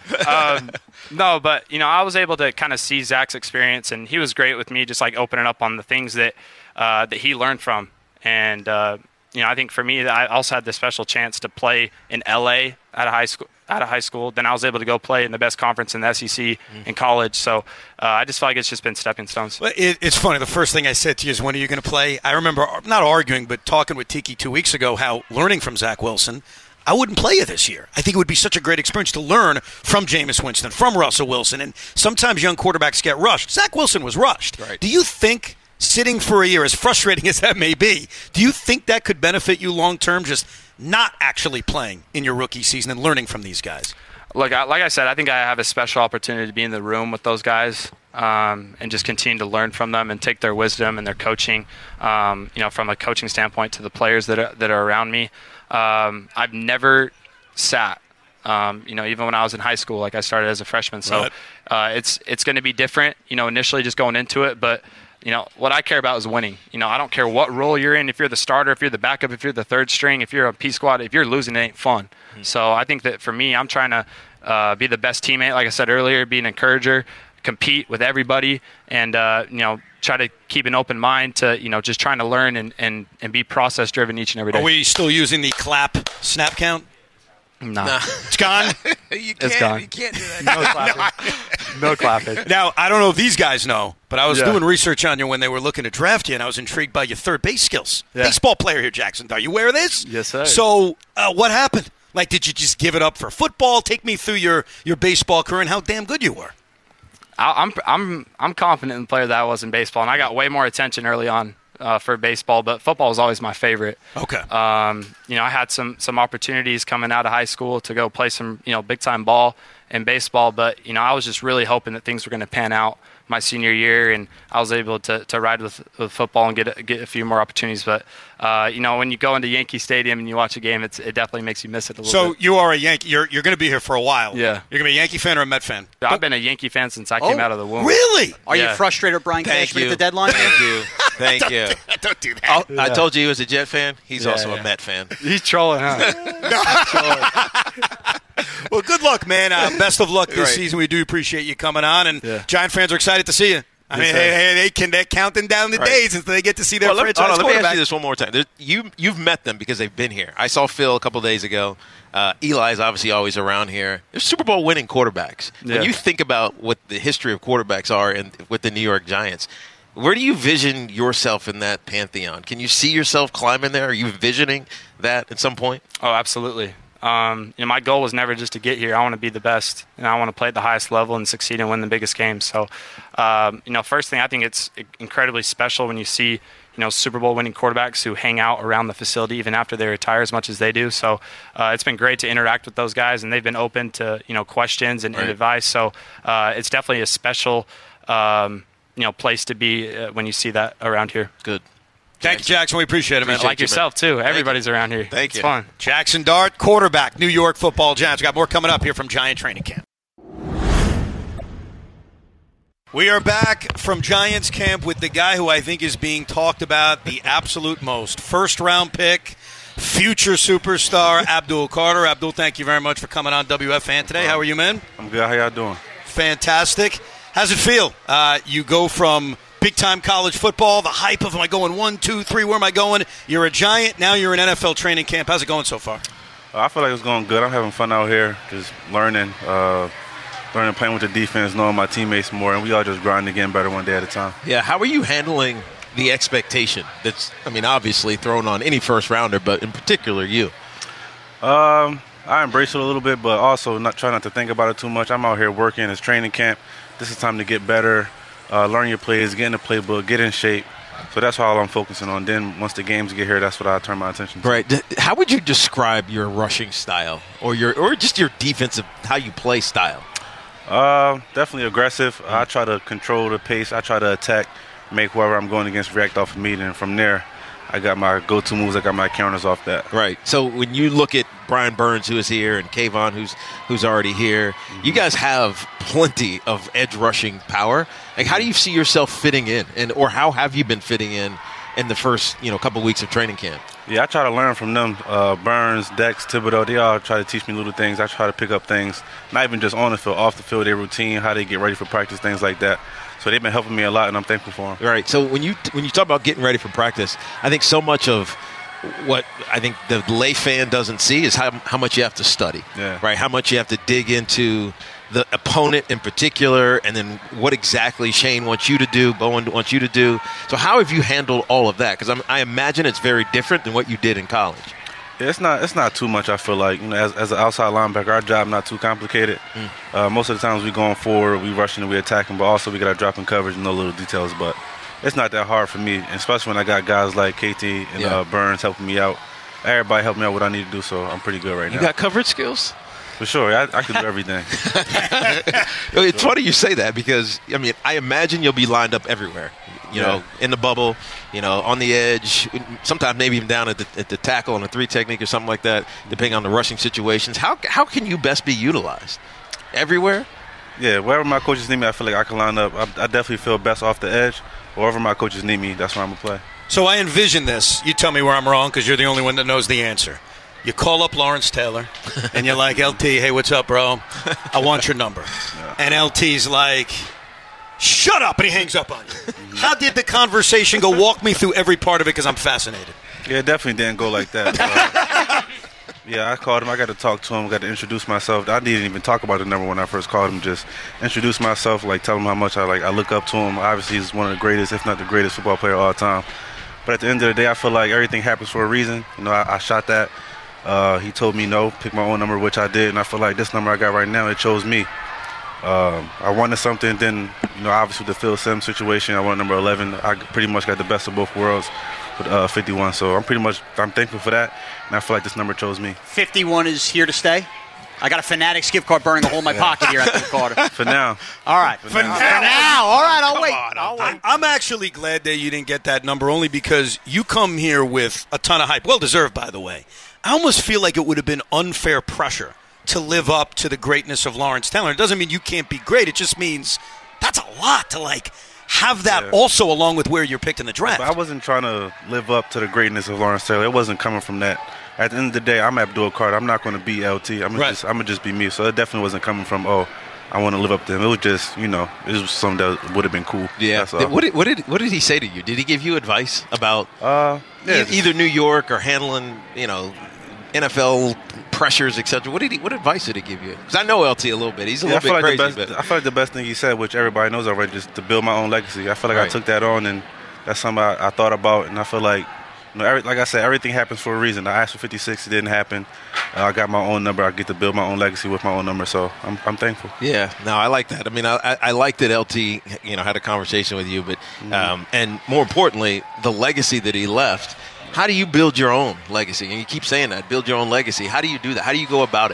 No, but, I was able to kind of see Zach's experience, and he was great with me, just like opening up on the things that he learned from. And, I think for me, I also had the special chance to play in L.A. out of high school. Then I was able to go play in the best conference in the SEC in college. So I just feel like it's just been stepping stones. Well, it's funny. The first thing I said to you is, when are you going to play? I remember not arguing, but talking with Tiki 2 weeks ago, how learning from Zach Wilson, I wouldn't play you this year. I think it would be such a great experience to learn from Jameis Winston, from Russell Wilson, and sometimes young quarterbacks get rushed. Zach Wilson was rushed. Right. Do you think sitting for a year, as frustrating as that may be, do you think that could benefit you long term, just not actually playing in your rookie season and learning from these guys? Like I said, I think I have a special opportunity to be in the room with those guys and just continue to learn from them and take their wisdom and their coaching, from a coaching standpoint to the players that are around me. I've never sat, even when I was in high school, like I started as a freshman. So it's going to be different, initially just going into it. But, what I care about is winning. I don't care what role you're in. If you're the starter, if you're the backup, if you're the third string, if you're a P squad, if you're losing, it ain't fun. Mm-hmm. So I think that for me, I'm trying to be the best teammate, like I said earlier, be an encourager, compete with everybody, and, try to keep an open mind to, just trying to learn and be process-driven each and every day. Are we still using the clap snap count? No. It's gone? It's gone. You can't do that. No clapping. Now, I don't know if these guys know, but I was doing research on you when they were looking to draft you, and I was intrigued by your third base skills. Yeah. Baseball player here, Jackson. Are you aware of this? Yes, sir. So what happened? Like, did you just give it up for football? Take me through your baseball career and how damn good you were. I'm confident in the player that I was in baseball, and I got way more attention early on for baseball, but football was always my favorite. Okay. I had some opportunities coming out of high school to go play some big time ball in baseball, but I was just really hoping that things were going to pan out my senior year, and I was able to ride with football and get a few more opportunities. But when you go into Yankee Stadium and you watch a game, it definitely makes you miss it a little bit. So you are a Yankee. You're going to be here for a while. Yeah. You're going to be a Yankee fan or a Met fan? I've been a Yankee fan since I came out of the womb. Really? Are you frustrated with Brian Cashman at the deadline? Thank you. Thank you. Don't do that. I told you he was a Jet fan. He's also a Met fan. He's trolling, huh? Well, good luck, man. Best of luck this season. We do appreciate you coming on, and Giant fans are excited to see you. I mean, they're counting down the days until they get to see their franchise quarterback. Let me ask you this one more time. You've met them because they've been here. I saw Phil a couple days ago. Eli's obviously always around here. They're Super Bowl winning quarterbacks. Yeah. When you think about what the history of quarterbacks are with the New York Giants, where do you vision yourself in that pantheon? Can you see yourself climbing there? Are you envisioning that at some point? Oh, absolutely. My goal was never just to get here. I want to be the best, and I want to play at the highest level and succeed and win the biggest games. So, first thing, I think it's incredibly special when you see, Super Bowl winning quarterbacks who hang out around the facility even after they retire as much as they do. So, it's been great to interact with those guys, and they've been open to, questions and advice. So, it's definitely a special, place to be when you see that around here. Good. Thank you, Jackson. We appreciate it, man. Like yourself, too. Everybody's around here. Thank you. It's fun. Jackson Dart, quarterback, New York Football Giants. Got more coming up here from Giant Training Camp. We are back from Giants Camp with the guy who I think is being talked about the absolute most. First-round pick, future superstar, Abdul Carter. Abdul, thank you very much for coming on WFAN today. How are you, man? I'm good. How y'all doing? Fantastic. How's it feel? You go from big-time college football, the hype of, am I going 1, 2, 3, where am I going? You're a Giant, now you're in NFL training camp. How's it going so far? I feel like it's going good. I'm having fun out here, just learning, playing with the defense, knowing my teammates more, and we all just grinding, getting better one day at a time. Yeah, how are you handling the expectation that's, obviously thrown on any first-rounder, but in particular you? I embrace it a little bit, but also try not to think about it too much. I'm out here working. It's training camp. This is time to get better. Learn your plays, get in the playbook, get in shape. So that's all I'm focusing on. Then once the games get here, that's what I turn my attention to. Right. How would you describe your rushing style or just your defensive, how you play style? Definitely aggressive. I try to control the pace. I try to attack, make whoever I'm going against react off of me. And from there, I got my go-to moves. I got my counters off that. Right. So when you look at Brian Burns, who is here, and Kayvon, who's already here, you guys have plenty of edge rushing power. Like, how do you see yourself fitting in, or how have you been fitting in the first couple weeks of training camp? Yeah, I try to learn from them. Burns, Dex, Thibodeau, they all try to teach me little things. I try to pick up things, not even just on the field, off the field, their routine, how they get ready for practice, things like that. So they've been helping me a lot, and I'm thankful for them. Right. So when you talk about getting ready for practice, I think so much of what I think the lay fan doesn't see is how much you have to study. Yeah. Right. How much you have to dig into the opponent in particular, and then what exactly Shane wants you to do, Bowen wants you to do. So how have you handled all of that? Because I imagine it's very different than what you did in college. Yeah, it's not too much. I feel like as an outside linebacker, our job not too complicated. Most of the times we going forward, we rushing and we attacking, but also we got to drop in coverage and no little details. But it's not that hard for me, especially when I got guys like KT and Burns helping me out. Everybody helped me out what I need to do, so I'm pretty good right now. You got coverage skills? For sure, I can do everything. It's funny you say that because, I mean, I imagine you'll be lined up everywhere. You know, in the bubble, on the edge, sometimes maybe even down at the tackle on a 3 technique or something like that, depending on the rushing situations. How can you best be utilized? Everywhere? Yeah, wherever my coaches need me, I feel like I can line up. I definitely feel best off the edge. Wherever my coaches need me, that's where I'm going to play. So I envision this. You tell me where I'm wrong because you're the only one that knows the answer. You call up Lawrence Taylor, and you're like, LT, hey, what's up, bro? I want your number. And LT's like, shut up, and he hangs up on you. How did the conversation go? Walk me through every part of it because I'm fascinated. Yeah, it definitely didn't go like that. I called him. I got to talk to him. Got to introduce myself. I didn't even talk about the number when I first called him. Just introduce myself, tell him how much I look up to him. Obviously, he's one of the greatest, if not the greatest football player of all time. But at the end of the day, I feel like everything happens for a reason. I shot that. He told me no, pick my own number, which I did, and I feel like this number I got right now, it chose me. I wanted something, then, obviously with the Phil Simms situation, I wanted number 11. I pretty much got the best of both worlds with 51, so I'm thankful for that, and I feel like this number chose me. 51 is here to stay? I got a Fanatics gift card burning a hole in my pocket here after the quarter. For now. All right. For now. All right, I'll wait. I'll wait. I'm actually glad that you didn't get that number only because you come here with a ton of hype. Well deserved, by the way. I almost feel like it would have been unfair pressure to live up to the greatness of Lawrence Taylor. It doesn't mean you can't be great. It just means that's a lot to, have that also along with where you're picked in the draft. But I wasn't trying to live up to the greatness of Lawrence Taylor. It wasn't coming from that. At the end of the day, I'm Abdul Carter. I'm not going to be LT. I'm gonna just be me. So it definitely wasn't coming from, I want to live up to him. It was just, it was something that would have been cool. Yeah. What did he say to you? Did he give you advice about either New York or handling, NFL pressures, etc.? What advice did he give you? Because I know LT a little bit. He's a little bit crazy. I feel like the best thing he said, which everybody knows already, just to build my own legacy. I feel like I took that on, and that's something I thought about, and I feel like, like I said, everything happens for a reason. I asked for 56, it didn't happen. I got my own number. I get to build my own legacy with my own number, so I'm thankful. Yeah, no, I like that. I mean, I like that LT, had a conversation with you, but and more importantly, the legacy that he left. How do you build your own legacy? And you keep saying that, build your own legacy. How do you do that? How do you go about it?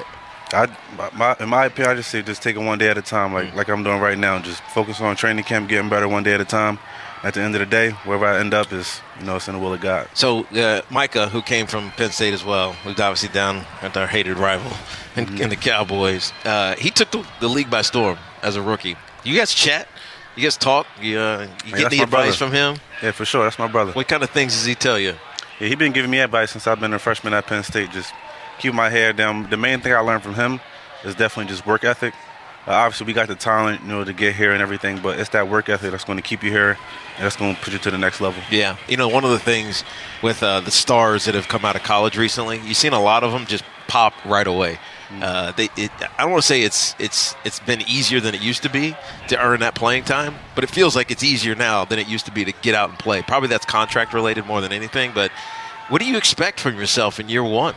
In my opinion, I just say just take it one day at a time, like I'm doing right now. Just focus on training camp, getting better one day at a time. At the end of the day, wherever I end up is, it's in the will of God. So Micah, who came from Penn State as well, who's obviously down at our hated rival in the Cowboys, he took the league by storm as a rookie. You guys chat? You guys talk? You get any advice from him? Yeah, for sure. That's my brother. What kind of things does he tell you? Yeah, he's been giving me advice since I've been a freshman at Penn State. Just keep my head down. The main thing I learned from him is definitely just work ethic. Obviously, we got the talent, to get here and everything, but it's that work ethic that's going to keep you here and that's going to put you to the next level. Yeah. One of the things with the stars that have come out of college recently, you've seen a lot of them just pop right away. I don't want to say it's been easier than it used to be to earn that playing time, but it feels like it's easier now than it used to be to get out and play. Probably that's contract related more than anything, but what do you expect from yourself in year one?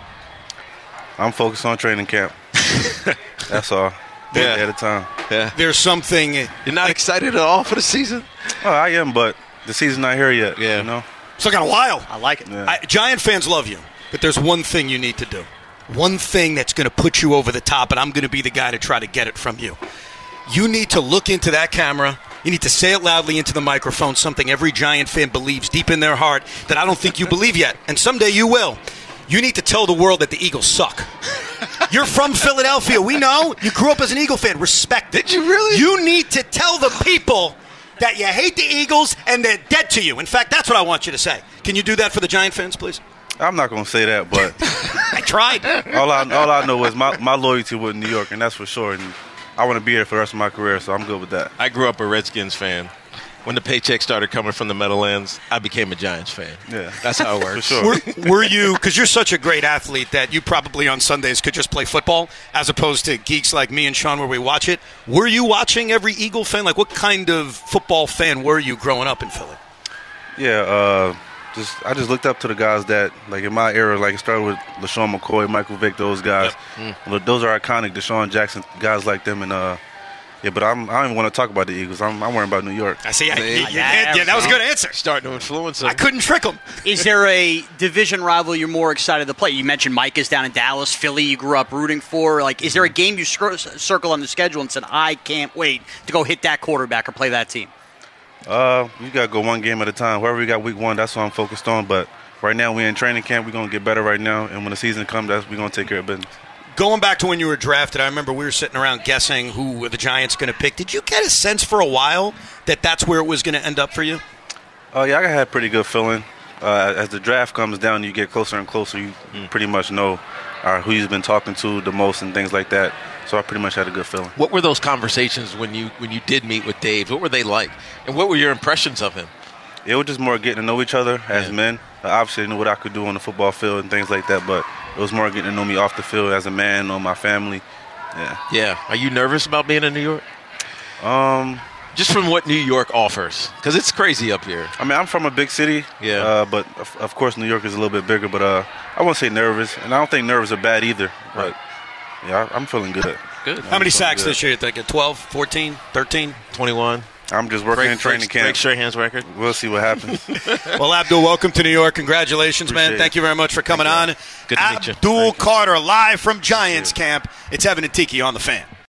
I'm focused on training camp. That's all. At a time. Yeah. There's something. You're not excited at all for the season? Oh, I am, but the season's not here yet. Yeah. Still got a while. I like it. Yeah. Giant fans love you, but there's one thing you need to do. One thing that's going to put you over the top, and I'm going to be the guy to try to get it from you. You need to look into that camera. You need to say it loudly into the microphone, something every Giant fan believes deep in their heart that I don't think you believe yet, and someday you will. You need to tell the world that the Eagles suck. You're from Philadelphia. We know. You grew up as an Eagle fan. Respect it. Did you really? You need to tell the people that you hate the Eagles and they're dead to you. In fact, that's what I want you to say. Can you do that for the Giant fans, please? I'm not going to say that, but I tried. All I know is my loyalty with New York, and that's for sure. And I want to be here for the rest of my career, so I'm good with that. I grew up a Redskins fan. When the paycheck started coming from the Meadowlands, I became a Giants fan. Yeah. That's how it works. For sure. Were you, because you're such a great athlete that you probably on Sundays could just play football as opposed to geeks like me and Sean where we watch it. Were you watching every Eagle fan? Like, what kind of football fan were you growing up in Philly? Yeah, I just looked up to the guys that, like in my era, like it started with LaShawn McCoy, Michael Vick, those guys. Yep. Those are iconic. Deshaun Jackson, guys like them, and but I don't even want to talk about the Eagles. I'm worrying about New York. I see. That was a good answer. Starting to influence them. I couldn't trick them. Is there a division rival you're more excited to play? You mentioned Mike is down in Dallas, Philly. You grew up rooting for. Like, is there a game you circle on the schedule and said, I can't wait to go hit that quarterback or play that team? You got to go one game at a time. Whoever we got week 1, that's what I'm focused on. But right now, we're in training camp. We're going to get better right now. And when the season comes, we're going to take care of business. Going back to when you were drafted, I remember we were sitting around guessing who the Giants going to pick. Did you get a sense for a while that that's where it was going to end up for you? Yeah, I had a pretty good feeling. As the draft comes down, you get closer and closer. You pretty much know who you've been talking to the most and things like that. So I pretty much had a good feeling. What were those conversations when you did meet with Dave? What were they like? And what were your impressions of him? It was just more getting to know each other as men. Obviously, I knew what I could do on the football field and things like that, but it was more getting to know me off the field as a man, know my family. Yeah. Are you nervous about being in New York? Just from what New York offers, because it's crazy up here. I mean, I'm from a big city, but of course New York is a little bit bigger. But I won't say nervous, and I don't think nervous are bad either. But yeah, I'm feeling good. Good. How many sacks this year? Think 12, 14, 13, 21. I'm just working in training camp. Break Strahan's record. We'll see what happens. Well, Abdul, welcome to New York. Congratulations, man. Thank you very much for coming on. Good to meet you. Abdul Carter, live from Giants camp. It's Evan and Tiki on the Fan.